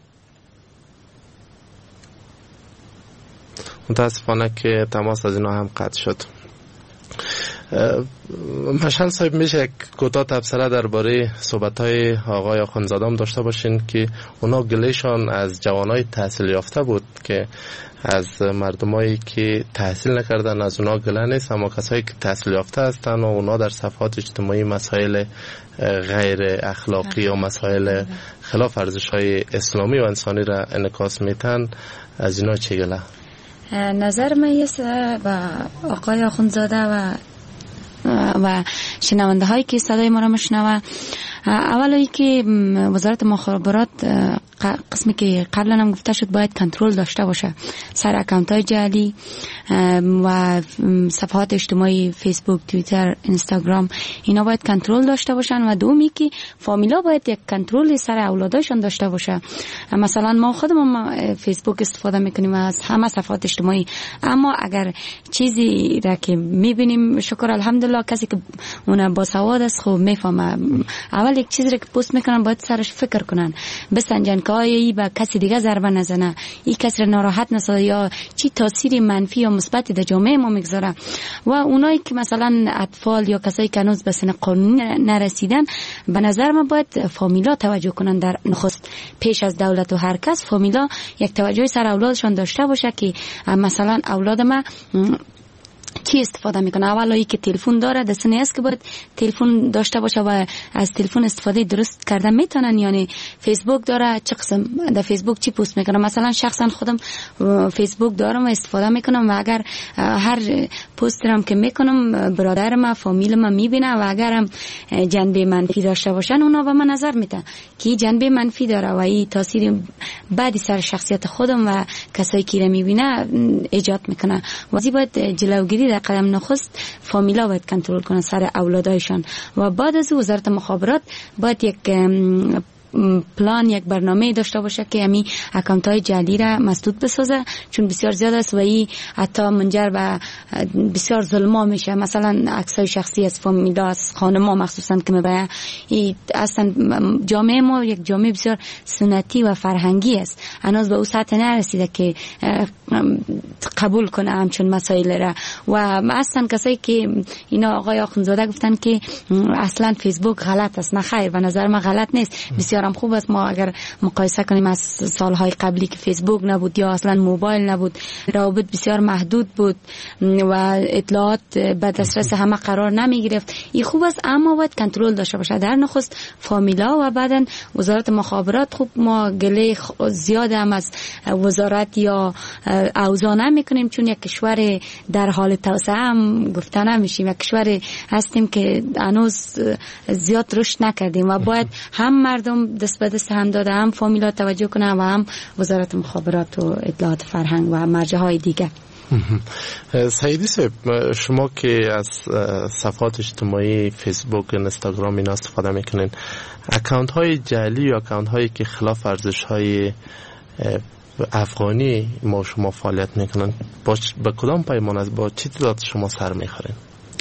متاسفانه که تماس از اینا هم قطع شد. مشعل صاحب، میشه یک کوتاه تبصره درباره صحبت‌های آقای آخوندزاده هم داشته باشین که اونا گلهشان از جوانای تحصیل یافته بود که از مردمایی که تحصیل نکردن از اونا گله نیست، اما کسایی که تحصیل یافته هستن و اونا در صفحات اجتماعی مسائل غیر اخلاقی و مسائل خلاف ارزش‌های اسلامی و انسانی را انعکاس میتن، از اینا چه گله؟ نظر من است با آقای آخوندزاده و و شنونده هایی که صدای ما را میشنوه، اولی که وزارت مخابرات قسمی که قبلا هم گفته شد باید کنترل داشته باشه سر اکانت های جعلی و صفحات اجتماعی فیسبوک، توییتر، اینستاگرام، اینا باید کنترل داشته باشن. و دومی که فامیلا باید یک کنترل سر اولاداشون داشته باشه. مثلا ما خودمون فیسبوک استفاده میکنیم از همه صفحات اجتماعی، اما اگر چیزی را که میبینیم، شکر الحمدلله کسی که اون با سواد است خب میفهمه، اول یک چیزی را که پست میکنن باید سرش فکر کنن، بسنجن که آیا ای به کسی دیگه ضربه نزنه، این کسی را ناراحت نسازه یا چی تاثیر منفی یا مثبتی در جامعه ما میگذاره. و اونایی که مثلا اطفال یا کسایی که هنوز به سن قانونی نرسیدن، به نظر من باید فامیلا توجه کنن در نخست پیش از دولت و هر کس. فامیلا یک توجه سر اولادشان داشته باشه که مثلا اولاد ما چی استفاده میکنه. اولی که تلفن داره، دستنی است که باید تلفن داشته باشه و از تلفن استفاده درست کردن میتونن. یعنی فیسبوک داره، چه قسم در فیسبوک چی پست میکنه. مثلا شخصا خودم فیسبوک دارم و استفاده میکنم و اگر هر پسترم که میکنم برادر ما، فامیل ما میبینه و اگر هم جنبه منفی داشته باشن اونا به من نظر میدن که جنبه منفی داره و این تاثیر بعدی سر شخصیت خودم و کسایی که میبینه ایجاد میکنه. واسه باید جلوگیری در قدم نخست فامیلا باید کنترل کنه سر اولادایشان و بعد از وزارت مخابرات باید یک پلان، یک برنامه داشته باشه که همین اکانت های جعلی را مسدود بسازه، چون بسیار زیاد است و این حتی منجر به بسیار ظلم میشه. مثلا عکس های شخصی از فامیلا، از خانما مخصوصا که میبره، این اصلا جامعه ما یک جامعه بسیار سنتی و فرهنگی است، هنوز به اون سطح نرسیده که قبول کنه همچون مسائل را. و اصلا کسایی که اینا آقای آخوندزاده گفتن که اصلا فیسبوک غلط است، نه خیر، به نظر من غلط نیست، بسیار هم خوب است. ما اگر مقایسه کنیم از سالهای قبلی که فیسبوک نبود یا اصلا موبایل نبود، روابط بسیار محدود بود و اطلاعات به دسترس همه قرار نمی گرفت، این خوب است، اما باید کنترل داشته باشه. در نخست فامیلا و بعدن وزارت مخابرات. خوب ما گله زیاد هم از وزارت یا اوضاع نمی کنیم، چون یک کشور در حال توسعه هم گفته نمیشیم، یک کشور هستیم که هنوز زیاد رشد نکردیم و باید هم مردم دست به دست هم داده، هم فامیلا توجه کنه و هم وزارت مخابرات و اطلاعات فرهنگ و مرجع های دیگه. سعیدی صاحب، شما که از صفحات اجتماعی فیسبوک، اینستاگرام اینا استفاده میکنین، اکانت های جعلی یا اکانت هایی که خلاف ارزش های افغانی ما شما فعالیت میکنن، با به کدام پیمان است، با چی تعداد شما سر میخورین؟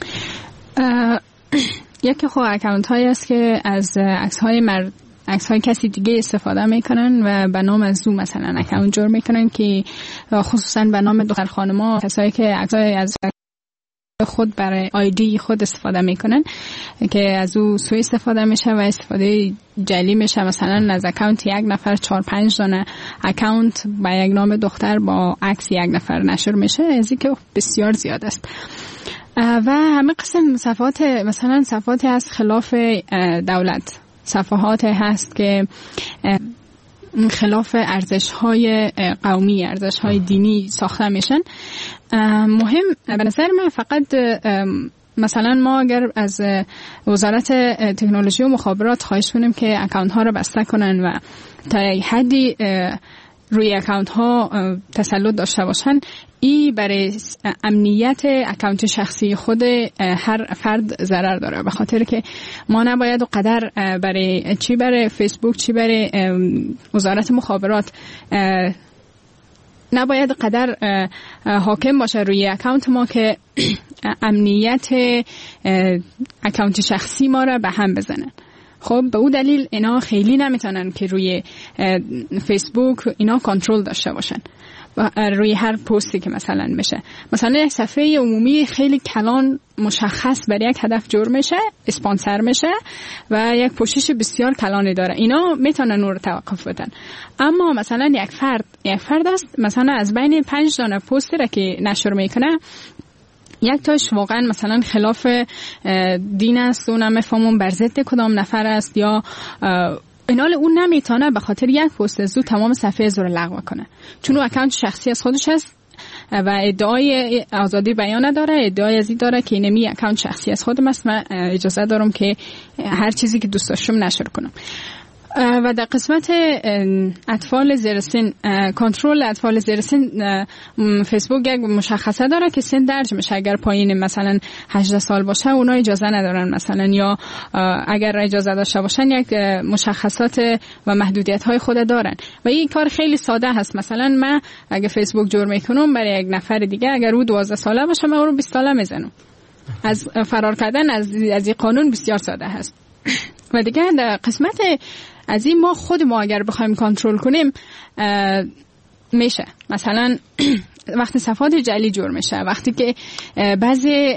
یکی خب اکانت هایی است که از عکس های مرد عکس های کسی دیگه استفاده میکنن و به نام از او مثلا اکانت جور میکنن که خصوصا به نام دختر خانما، کسایی که عکس های از خود برای آیدی خود استفاده میکنن که از او سوء استفاده میشه و استفاده جعلی میشه. مثلا از اکانت یک نفر چهار پنج دانه اکانت با یک نام دختر با عکس یک نفر نشر میشه، از اینکه بسیار زیاد است. و همه قسم صفحات، مثلا صفحاتی از خلاف دولت، صفحات هست که خلاف ارزش‌های قومی، ارزش‌های دینی ساخته میشن. مهم به نظر من فقط مثلا ما اگر از وزارت تکنولوژی و مخابرات خواهش کنیم که اکانت ها رو بسته کنن و تا حدی روی اکانت ها تسلط داشته باشن، ای برای امنیت اکانت شخصی خود هر فرد ضرر داره، به خاطر که ما نباید قدر برای چی برای فیسبوک چی برای وزارت مخابرات نباید قدر حاکم باشه روی اکانت ما که امنیت اکانت شخصی ما را به هم بزنن. خب به او دلیل اینا خیلی نمیتونن که روی فیسبوک اینا کنترل داشته باشن روی هر پستی که مثلا میشه. مثلا یک صفحه عمومی خیلی کلان مشخص برای یک هدف جور میشه، اسپانسر میشه و یک پوشش بسیار کلانی داره، اینا میتونن اون رو توقف بدن. اما مثلا یک فرد یک فرد است مثلا از بین پنج دانه پستی را که نشر میکنه، یک تاش واقعا مثلا خلاف دین است و نمیفهمون بر ضد کدام نفر است یا اینال اون نمیتونه به خاطر یک پست زو تمام صفحه زور لغو کنه، چون اون اکانت شخصی از خودش است و ادعای آزادی بیان نداره، ادعای ازی داره که اینمی اکانت شخصی از خودم است، من اجازه دارم که هر چیزی که دوست داشتم نشر کنم. و در قسمت اطفال زیر سن، کنترل اطفال زیر سن، فیسبوک یک مشخصه داره که سن درج میشه. اگر پایین مثلا هجده سال باشه اونا اجازه ندارن مثلا، یا اگر اجازه داشته باشن یک مشخصات و محدودیت های خود دارن و این کار خیلی ساده هست. مثلا من اگه فیسبوک جور میکنم برای یک نفر دیگه، اگر او دوازده ساله باشه من او رو بیست ساله میزنم. از فرار کردن از از این قانون بسیار ساده هست. و دیگه در قسمت از این ما خود ما اگر بخوایم کنترل کنیم میشه. مثلا وقتی صفحات جعلی جور میشه، وقتی که بعضی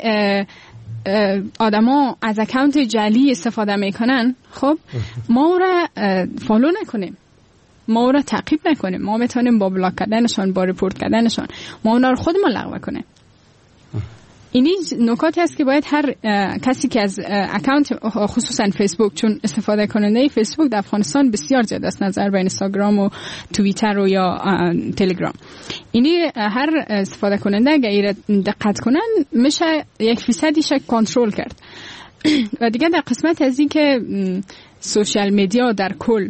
آدما از اکانت جعلی استفاده میکنن، خب ما او را فالو نکنیم، ما او را تعقیب نکنیم، ما میتونیم با بلاک کردنشان، با ریپورت کردنشان ما اونا رو خودمون لغو کنیم. اینی نکاتی است که باید هر کسی که از اکانت خصوصا فیسبوک، چون استفاده کننده فیسبوک در افغانستان بسیار زیاد است نظر به اینستاگرام و توییتر و یا تلگرام، اینی هر استفاده کننده اگر دقت کنن میشه یک فیصدیش کنترل کرد. و دیگه در قسمت از این که سوشال میدیا در کل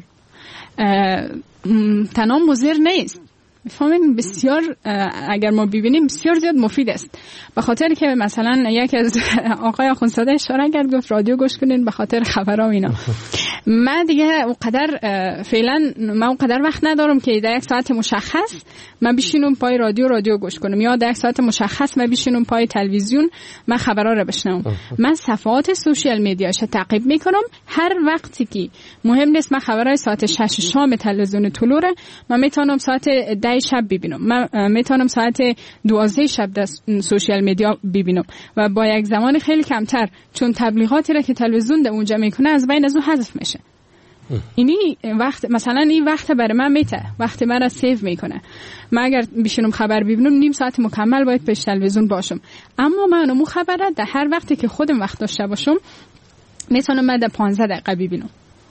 تنها مضر نیست، میفهمین بسیار اگر ما ببینیم بسیار زیاد مفید است، به خاطر که مثلا یک از آقای آخوندزاده اشاره کرد گفت رادیو گوش کنین به خاطر خبرها و اینا. من دیگه اونقدر فعلا من اونقدر وقت ندارم که در یک ساعت مشخص من بشینم پای رادیو رادیو گوش کنم، یا در یک ساعت مشخص من بشینم پای تلویزیون من خبرها رو بشنوم. من صفحات سوشال میدیاش تعقیب میکنم، هر وقتی که مهم نیست من خبرهای ساعت شش شام تلویزیون طلوعه من میتونم ساعت ده شب ببینم، من میتونم ساعت دوازده شب در سوشال میدیا ببینم و با یک زمان خیلی کمتر، چون تبلیغاتی را که تلویزیون در اونجا میکنه از بین از اون حذف میشه. اینی وقت مثلا این وقت برای من میته، وقت من را سیو میکنه. من اگر بشینم خبر ببینم نیم ساعت مکمل باید پیش تلویزیون باشم، اما من اونمو خبره در هر وقتی که خودم وقت داشته باشم میتونم من در پانزده دقیقه ببینم.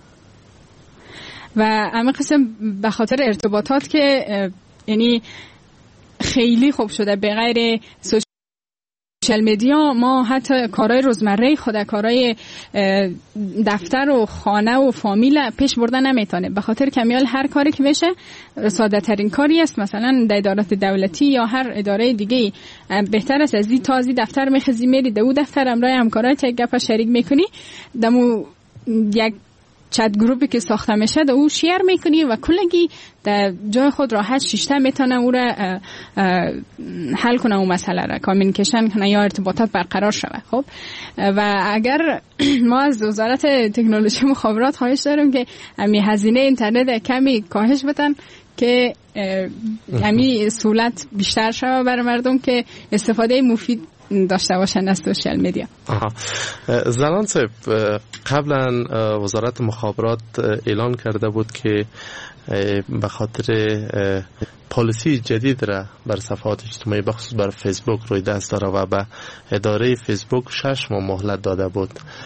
و همین قسم به خاطر ارتباطات که یعنی خیلی خوب شده، به غیر سوشال میدیا ما حتی کارهای روزمره خود، کارهای دفتر و خانه و فامیل پیش بردن نمیتونه، به خاطر کمیال هر کاری که بشه ساده ترین کاری است. مثلا در ادارات دولتی یا هر اداره دیگه بهتر است از این تازی دفتر میخزی میری در اون دفتر امرای همکارات یک گپ شریک میکنی، دمو یک چت گروپی که ساخته میشه در او شیر میکنی و کلگی در جای خود راحت شیشته میتونه او را حل کنه، اون مسئله را کامیونیکیشن کنه یا ارتباطات برقرار شود. خب و اگر ما از وزارت تکنولوژی مخابرات خواهش داریم که امی هزینه اینترنت کمی کاهش بدن که امی سهولت بیشتر شود برای مردم که استفاده مفید داشته باشن از سوشال میدیا. زلان صاحب، قبلا وزارت مخابرات اعلان کرده بود که به خاطر پالیسی جدید را بر صفحات اجتماعی بخصوص بر فیسبوک روی دست داره و به اداره فیسبوک شش ماه مهلت داده بود.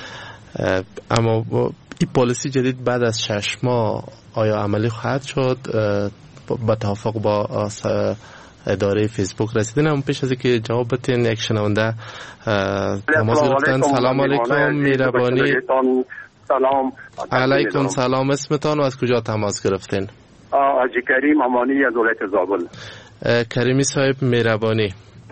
اما این پالیسی جدید بعد از شش ماه آیا عملی خواهد شد؟ با توافق با اداره فیسبوک رسیدین؟ هم پیش از اینکه جواب بدین یک شنونده تماس گرفتن. سلام علیکم میربانی. سلام علیکم سلام، اسمتان و از کجا تماس گرفتین؟ حاجی کریم امانی از ولایت زابل. کریمی صاحب میربانی،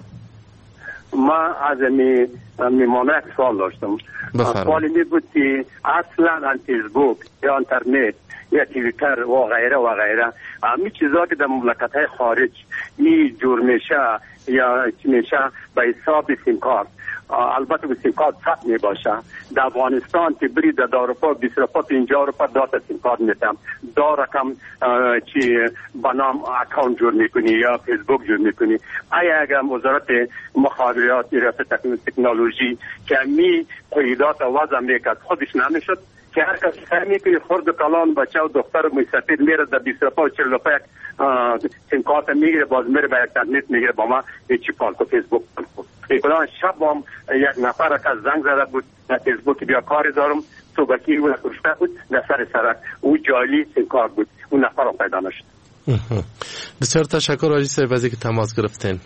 من از می میمانه یک سوال داشتم. سوالی می بود که اصلا ان فیسبوک یا اینترنت یا توییتر و غیره و غیره همین چیزا که در مملکت‌های خارج می جور میشه یا چی میشه به حساب سیم کارت، البته به سیم کارت ثبت می باشه. در افغانستان که برید در اروپا بیست رفت اینجا اروپا داتا سیم کارت میتم دا رقم چی بنام اکاونت جور میکنی یا فیسبوک جور میکنی. آیا اگر وزارت مخابرات ریاست تکنولوژی که می قیدات وضع میکرد خودش نمیشد که هر کس فهمی که خرد کلان بچه و دختر مسافر میره در بیست رفت و چهل رفت سیم کارت میگیره، باز میره به اینترنت میگیره با ما چی پالکو فیسبوک پالکو. ایکلان شب هم یک نفر که زنگ زده بود در فیسبوک بیا کاری دارم صبحی او کشته بود در سر سرک او جالی سیم کارت بود، اون نفر هم پیدا نشد. بسیار تشکر حاجی صاحب از اینکه تماس گرفتین.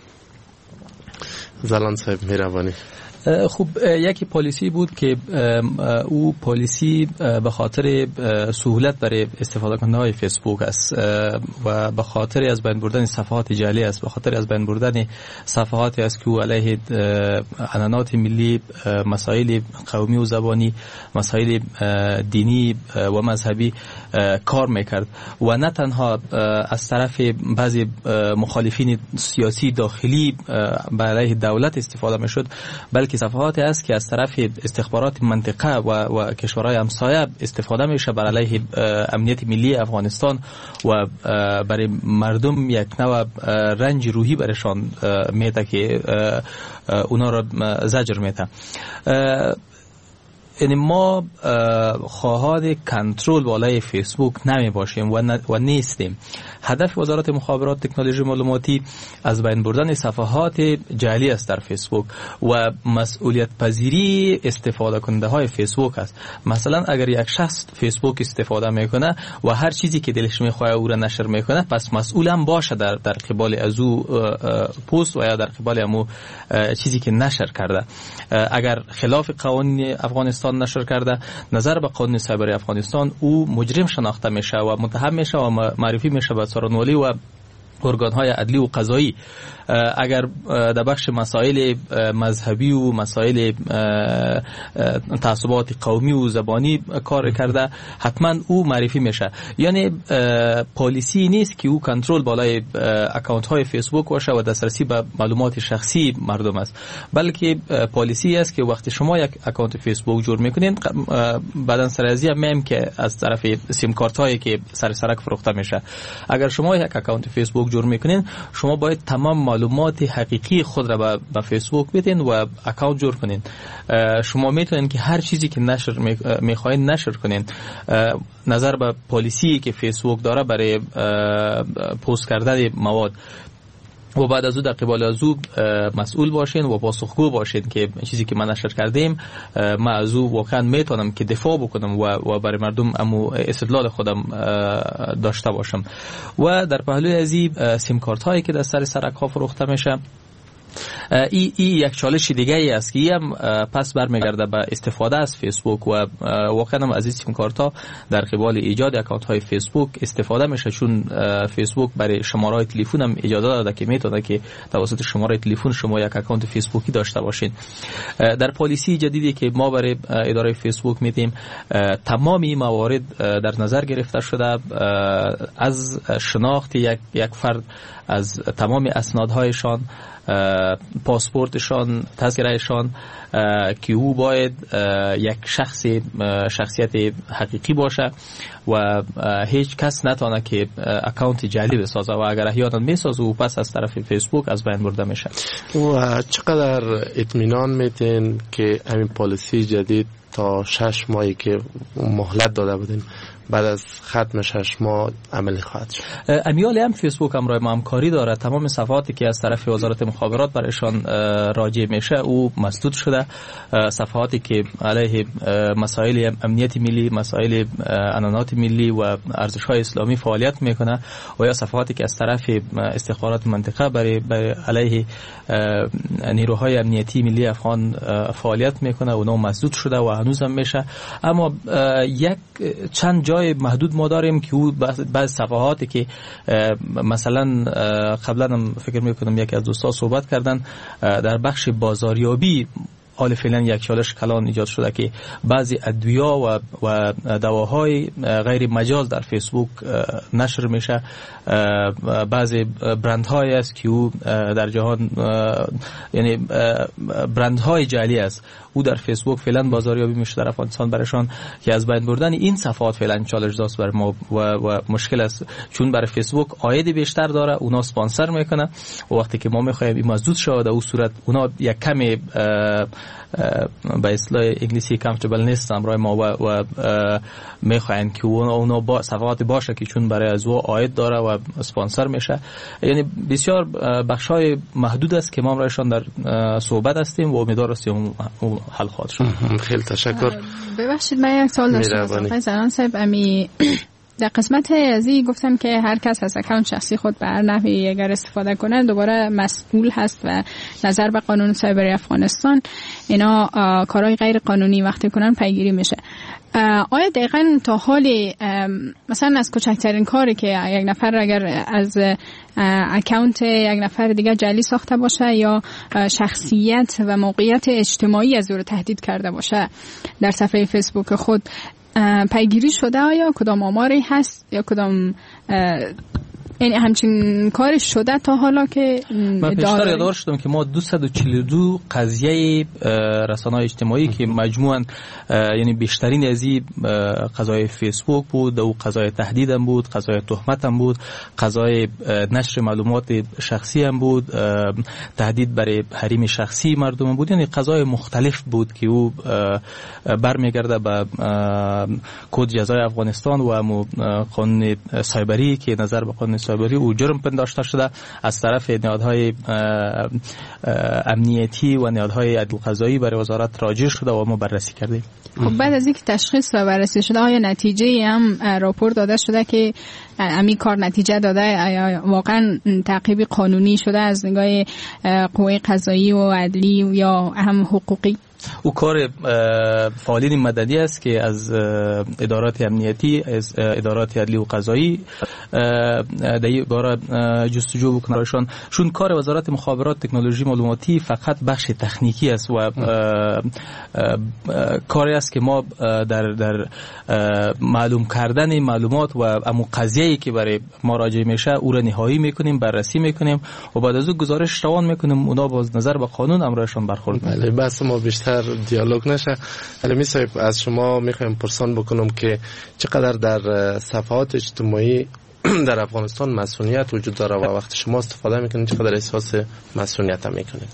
زلان صاحب میروانی. خب یکی پالیسی بود که او پالیسی به خاطر سهولت برای استفاده کننده های فیسبوک است و به خاطر از بین بردن صفحات جعلی است، به خاطر از بین بردن صفحاتی است که او علیه عنعنات ملی، مسائل قومی و زبانی، مسائل دینی و مذهبی کار میکرد و نه تنها از طرف بعضی مخالفین سیاسی داخلی برای دولت استفاده میشد، بلکه صفحاتی است که از طرف استخبارات منطقه و, و کشورهای همسایه استفاده میشه بر علیه امنیت ملی افغانستان و برای مردم یک نوع رنج روحی برشان میده که اونا را زجر میده. یعنی ما خواهان کنترل بالای فیسبوک نمی باشیم و, و نیستیم. هدف وزارت مخابرات تکنولوژی معلوماتی از بین بردن صفحات جعلی است در فیسبوک و مسئولیت پذیری استفاده کننده های فیسبوک است. مثلا اگر یک شخص فیسبوک استفاده میکنه و هر چیزی که دلش میخواه او را نشر میکنه، پس مسئول هم باشه در در قبال از او پست و یا در قبال امو چیزی که نشر کرده. اگر خلاف قوانین افغانستان نشر کرده، نظر به قانون سایبری افغانستان او مجرم شناخته میشه و متهم میشه و معرفی میشه به سرانوالی و ارگان‌های عدلی و قضایی. اگر در بخش مسائل مذهبی و مسائل تعصبات قومی و زبانی کار کرده، حتما او معرفی میشه. یعنی پالیسی نیست که او کنترل بالای اکانت های فیسبوک باشه و دسترسی به معلومات شخصی مردم است، بلکه پالیسی است که وقتی شما یک اکانت فیسبوک جور میکنین، بعدن سرازی میم که از طرف سیم کارت هایی که سر سرک فروخته میشه، اگر شما یک اکانت فیسبوک جور میکنین، شما باید تمام معلومات حقیقی خود را به فیسبوک بدین و اکانت جور کنین. شما میتونین که هر چیزی که نشر میخواین نشر کنین. نظر به پالیسی که فیسبوک داره برای پست کردن مواد و بعد از او در قبال از او مسئول باشین و پاسخگو باشین که چیزی که من نشر کردیم من از او واقعا میتونم که دفاع بکنم و, و برای مردم امو استدلال خودم داشته باشم. و در پهلوی از این سیم کارت هایی که در سر سرک ها فروخته میشه، ای, ای یک چالش دیگه ای است که هم پس برمیگرده به استفاده از فیسبوک و واقعا هم از این سیم کارت ها در قبال ایجاد اکانت های فیسبوک استفاده میشه، چون فیسبوک برای شماره های تلفن هم اجازه داده که میتونه که توسط شماره تلفن شما یک اکانت فیسبوکی داشته باشین. در پالیسی جدیدی که ما برای اداره فیسبوک میدیم، تمامی موارد در نظر گرفته شده، از شناخت یک یک فرد، از تمام اسنادهایشان، پاسپورتشان، تذکرهشان که او باید یک شخص شخصیت حقیقی باشه و هیچ کس نتونه که اکانت جعلی بسازه و اگر احیانا میسازه او پس از طرف فیسبوک از بین برده میشه. و چقدر اطمینان میتین که همین پالیسی جدید تا شش ماهی که مهلت داده بودیم بعد از ختم شش ماه عملی خواهد شد؟ امیالی هم فیسبوک همراه ما همکاری داره. تمام صفحاتی که از طرف وزارت مخابرات برایشان راجع میشه او مسدود شده. صفحاتی که علیه مسائل امنیت ملی، مسائل عنعنات ملی و ارزش‌های اسلامی فعالیت میکنه و یا صفحاتی که از طرف استخبارات منطقه برای علیه نیروهای امنیتی ملی افغان فعالیت میکنه اونها مسدود شده و هنوزم میشه. اما یک چند جای محدود ما داریم که او بعض صفحاتی که مثلا قبلا هم فکر میکنم یکی از دوستا صحبت کردن در بخش بازاریابی حال فعلا یک چالش کلان ایجاد شده که بعضی ادویه و و دواهای غیر مجاز در فیسبوک نشر میشه. بعضی برندهایی است که او در جهان یعنی برندهای جعلی است او در فیسبوک فعلا بازاریابی میشه در افغانستان برایشان که از بین بردن این صفحات فعلا چالش داست بر ما و, و مشکل است چون برای فیسبوک عاید بیشتر داره اونا اسپانسر میکنه و وقتی که ما میخوایم این مسدود شود در اون صورت اونا یک کمی به اصطلاح انگلیسی کامفورتبل نیستن برای ما و, و میخواین که اونا با صفحات باشه که چون برای از او عاید داره و اسپانسر میشه. یعنی بسیار بخشای محدود است که ما برایشان در صحبت هستیم و امیدوار هستیم اون حل خواهد شد. خیلی تشکر. ببخشید من یک سوال داشتم آقای زنان صاحب. امی در قسمت ازی گفتم که هر کس از اکانت شخصی خود به هر نحوی اگر استفاده کنه دوباره مسئول هست و نظر به قانون سایبری افغانستان اینا کارهای غیر قانونی وقتی کنن پیگیری میشه. آیا دقیقاً تا حال مثلا از کوچکترین کاری که یک نفر اگر از اکانت یک نفر دیگه جعلی ساخته باشه یا شخصیت و موقعیت اجتماعی از او رو تهدید کرده باشه در صفحه فیسبوک خود پیگیری شده؟ آیا کدام آماری هست یا کدام یعنی همچین کاری شده تا حالا که من پیشتر یادآور شدم که ما دویست و چهل و دو قضیه رسانه‌های اجتماعی که مجموعاً یعنی بیشترین از این قضای فیسبوک بود و قضای تهدید هم بود، قضای تهمت هم بود، قضای نشر معلومات شخصی هم بود، تهدید برای حریم شخصی مردم هم بود. یعنی قضای مختلف بود که او برمیگرده به کد جزای افغانستان و قانون سایبری که نظر به قانون سایبری او جرم پنداشته شده از طرف نهادهای امنیتی و نهادهای عدل قضایی برای وزارت راجع شده و ما بررسی کردیم. خب بعد از اینکه تشخیص و بررسی شده آیا نتیجه هم راپور داده شده که امی کار نتیجه داده؟ آیا واقعا تعقیب قانونی شده از نگاه قوه قضایی و عدلی یا هم حقوقی؟ او کار فعالین مدنی است که از ادارات امنیتی، از ادارات عدلی و قضایی در این باره جستجو بکنن. چون کار وزارت مخابرات تکنولوژی معلوماتی فقط بخش تکنیکی است و کاری است که ما در در معلوم کردن معلومات و امو قضیه‌ای که برای ما راجع میشه او را نهایی میکنیم، بررسی میکنیم و بعد از اون گزارش روان میکنیم. اونا باز نظر به قانون امرشون برخورد میکنن. بله بس ما بیشتر دیالوگ نشه. علی صاحب از شما میخوایم پرسان بکنم که چقدر در صفحات اجتماعی در افغانستان مسئولیت وجود داره و وقتی شما استفاده میکنید چقدر احساس مسئولیت هم میکنید؟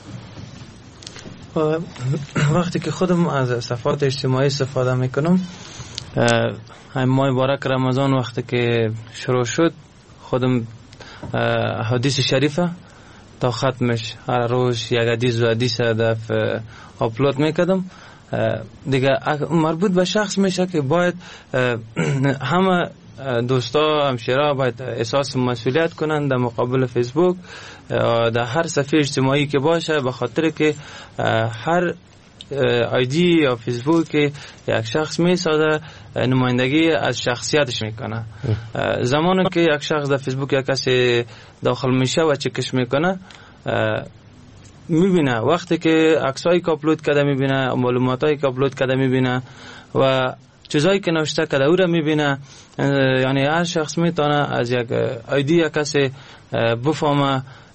وقتی که خودم از صفحات اجتماعی استفاده میکنم همین ماه مبارک رمضان وقتی که شروع شد خودم حدیث شریفه تا ختمش هر روز یک حدیث و حدیث هدف آپلود میکردم. دیگه مربوط به شخص میشه که باید همه دوستا همشیرا باید احساس مسئولیت کنند در مقابل فیسبوک در هر صفحه اجتماعی که باشه، به خاطر که هر آیدی یا فیسبوک یک شخص میسازه نمایندگی از شخصیتش میکنه. زمانی که یک شخص در فیسبوک یک کسی داخل میشه و چکش میکنه میبینه، وقتی که عکسایی که اپلود کرده میبینه، معلوماتایی که اپلود کرده میبینه و چیزایی که نوشته کرده او را میبینه. یعنی هر شخص میتونه از یک آیدی یک کسی بفهمه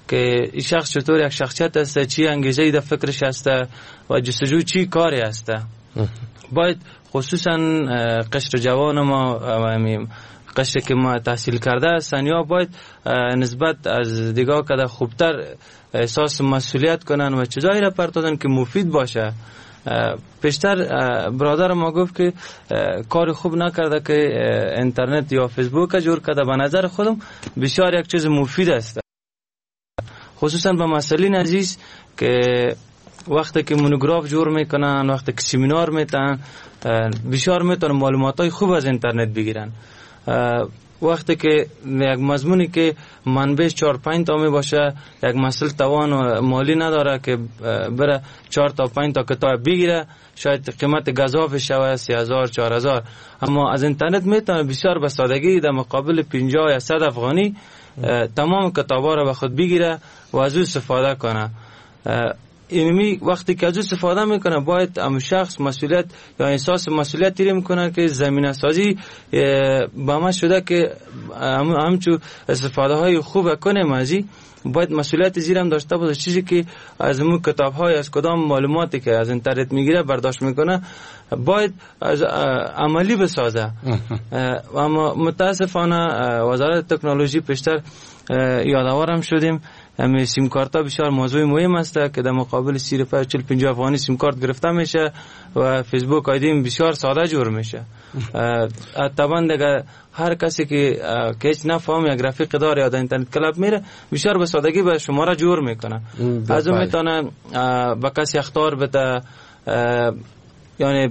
که این شخص چطور یک شخصیت است، چی انگیزه در فکرش است و جستجو چی کاری است. باید خصوصا قشر جوان ما و قشری که ما تحصیل کرده هستن یا باید نسبت از دیگاه کده خوبتر احساس مسئولیت کنن و چیزایی را پردازن که مفید باشه. پیشتر برادر ما گفت که کار خوب نکرده که اینترنت یا فیسبوک جور کرده. به نظر خودم بسیار یک چیز مفید است، خصوصا به مسئولین عزیز که وقتی که مونوگراف جور میکنن، وقتی که سمینار میتن، بسیار میتونن معلوماتای خوب از اینترنت بگیرن. وقتی که یک مضمونی که منبعش چهار پنج تا می باشه، یک مسئول توان و مالی نداره که بره چهار تا پنج تا کتاب بگیره، شاید قیمت گزاف شوه سی هزار چهار هزار، اما از اینترنت میتونه بسیار به سادگی در مقابل پنجاه یا صد افغانی تمام کتابا را به خود بگیره و از او استفاده کنه. اینمی وقتی که از او استفاده میکنه باید هم شخص مسئولیت یا احساس مسئولیت تیری میکنه که زمینه سازی با ما شده که هم همچو استفاده های خوب کنیم ازی، باید مسئولیت زیرم داشته باشه. چیزی که از اون کتاب های از کدام معلوماتی که از اینترنت میگیره برداشت میکنه باید از عملی بسازه. اما متاسفانه وزارت تکنولوژی پیشتر یادآورم شدیم همین سیم کارت ها بسیار موضوع مهم است که در مقابل سی روپیه چهل پنجاه افغانی سیم کارت گرفته میشه و فیسبوک آیدی بسیار ساده جور میشه. طبعا دیگه هر کسی که که هیچ نفهم یا گرافیک داره یا در اینترنت کلاب میره بسیار به سادگی به شماره جور میکنه. از اون میتونه با کسی اختار بده، یعنی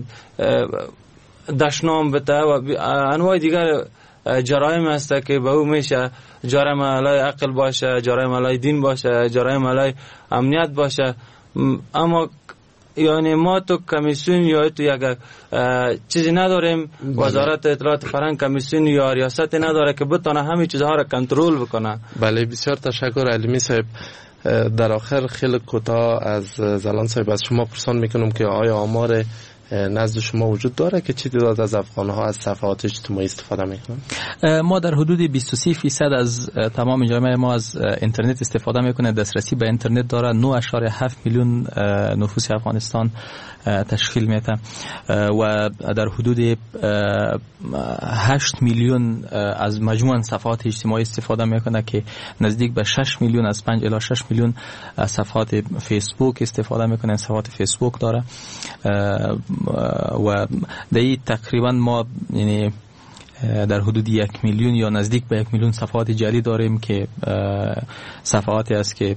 دشنام بده و انواع دیگر جرایم هست که به او میشه جرایم علیه عقل باشه، جرایم علیه دین باشه، جرایم علیه امنیت باشه. اما یعنی ما تو کمیسیون یا تو یک چیزی نداریم، وزارت اطلاعات فرهنگ کمیسیون یا ریاست نداره که بتونه همه چیزها را کنترل بکنه. بله بسیار تشکر علیمی صاحب. در آخر خیلی کوتاه از زلان صاحب از شما پرسان میکنم که آیا آمار نزد شما وجود داره که چی تعداد از افغان‌ها از صفحات اجتماعی استفاده میکنن؟ ما در حدود بیست و سه فیصد از تمام جامعه ما از اینترنت استفاده میکنه. دسترسی به اینترنت داره. نه اشاره هفت میلیون نفوس افغانستان تشکیل میده و در حدود هشت میلیون از مجموع صفحات اجتماعی استفاده میکنه که نزدیک به شش میلیون از پنج الی شش میلیون صفحات فیسبوک استفاده میکنه. صفحات فیسبوک داره و در تقریبا ما یعنی در حدود یک میلیون یا نزدیک به یک میلیون صفحات جعلی داریم که صفحاتی است که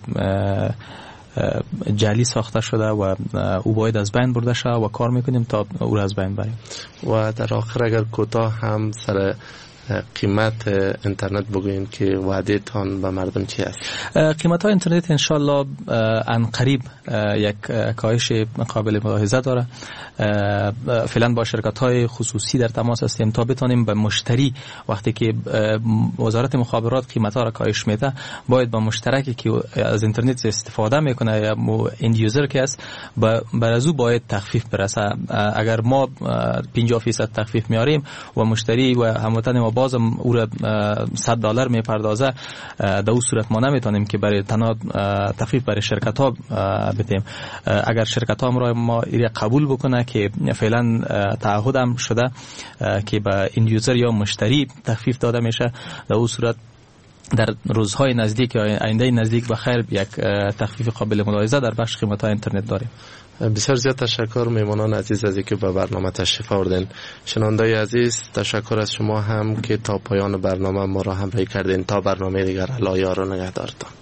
جعلی ساخته شده و او باید از بین برده شده و کار میکنیم تا او را از بین بریم. و در آخر اگر کوتاه هم سر قیمت اینترنت بگوین که وعده تان به مردم چی است؟ قیمت های اینترنت انشالله ان قریب یک کاهش قابل ملاحظه داره. فعلا با شرکت های خصوصی در تماس هستیم تا بتانیم به مشتری وقتی که وزارت مخابرات قیمت ها را کاهش میده باید با مشترکی که از اینترنت استفاده میکنه یا اند یوزر که است بر از او باید تخفیف برسه. اگر ما پنجاه درصد تخفیف میاریم و مشتری و هموطن ما بازم او را صد دلار میپردازه، در اون صورت ما نمیتونیم که برای تنها تخفیف برای شرکت ها بدیم. اگر شرکت ها را ما قبول بکنه که فعلا تعهد هم شده که به این یوزر یا مشتری تخفیف داده میشه، در اون صورت در روزهای نزدیک یا آینده نزدیک به خیر یک تخفیف قابل ملاحظه در بخش قیمت های اینترنت داریم. بسیار زیاد تشکر میمانان عزیز از اینکه به برنامه تشریف آوردین. شنوندای عزیز تشکر از شما هم که تا پایان برنامه ما را همراهی کردین. تا برنامه دیگر الله یار و نگهدارتان.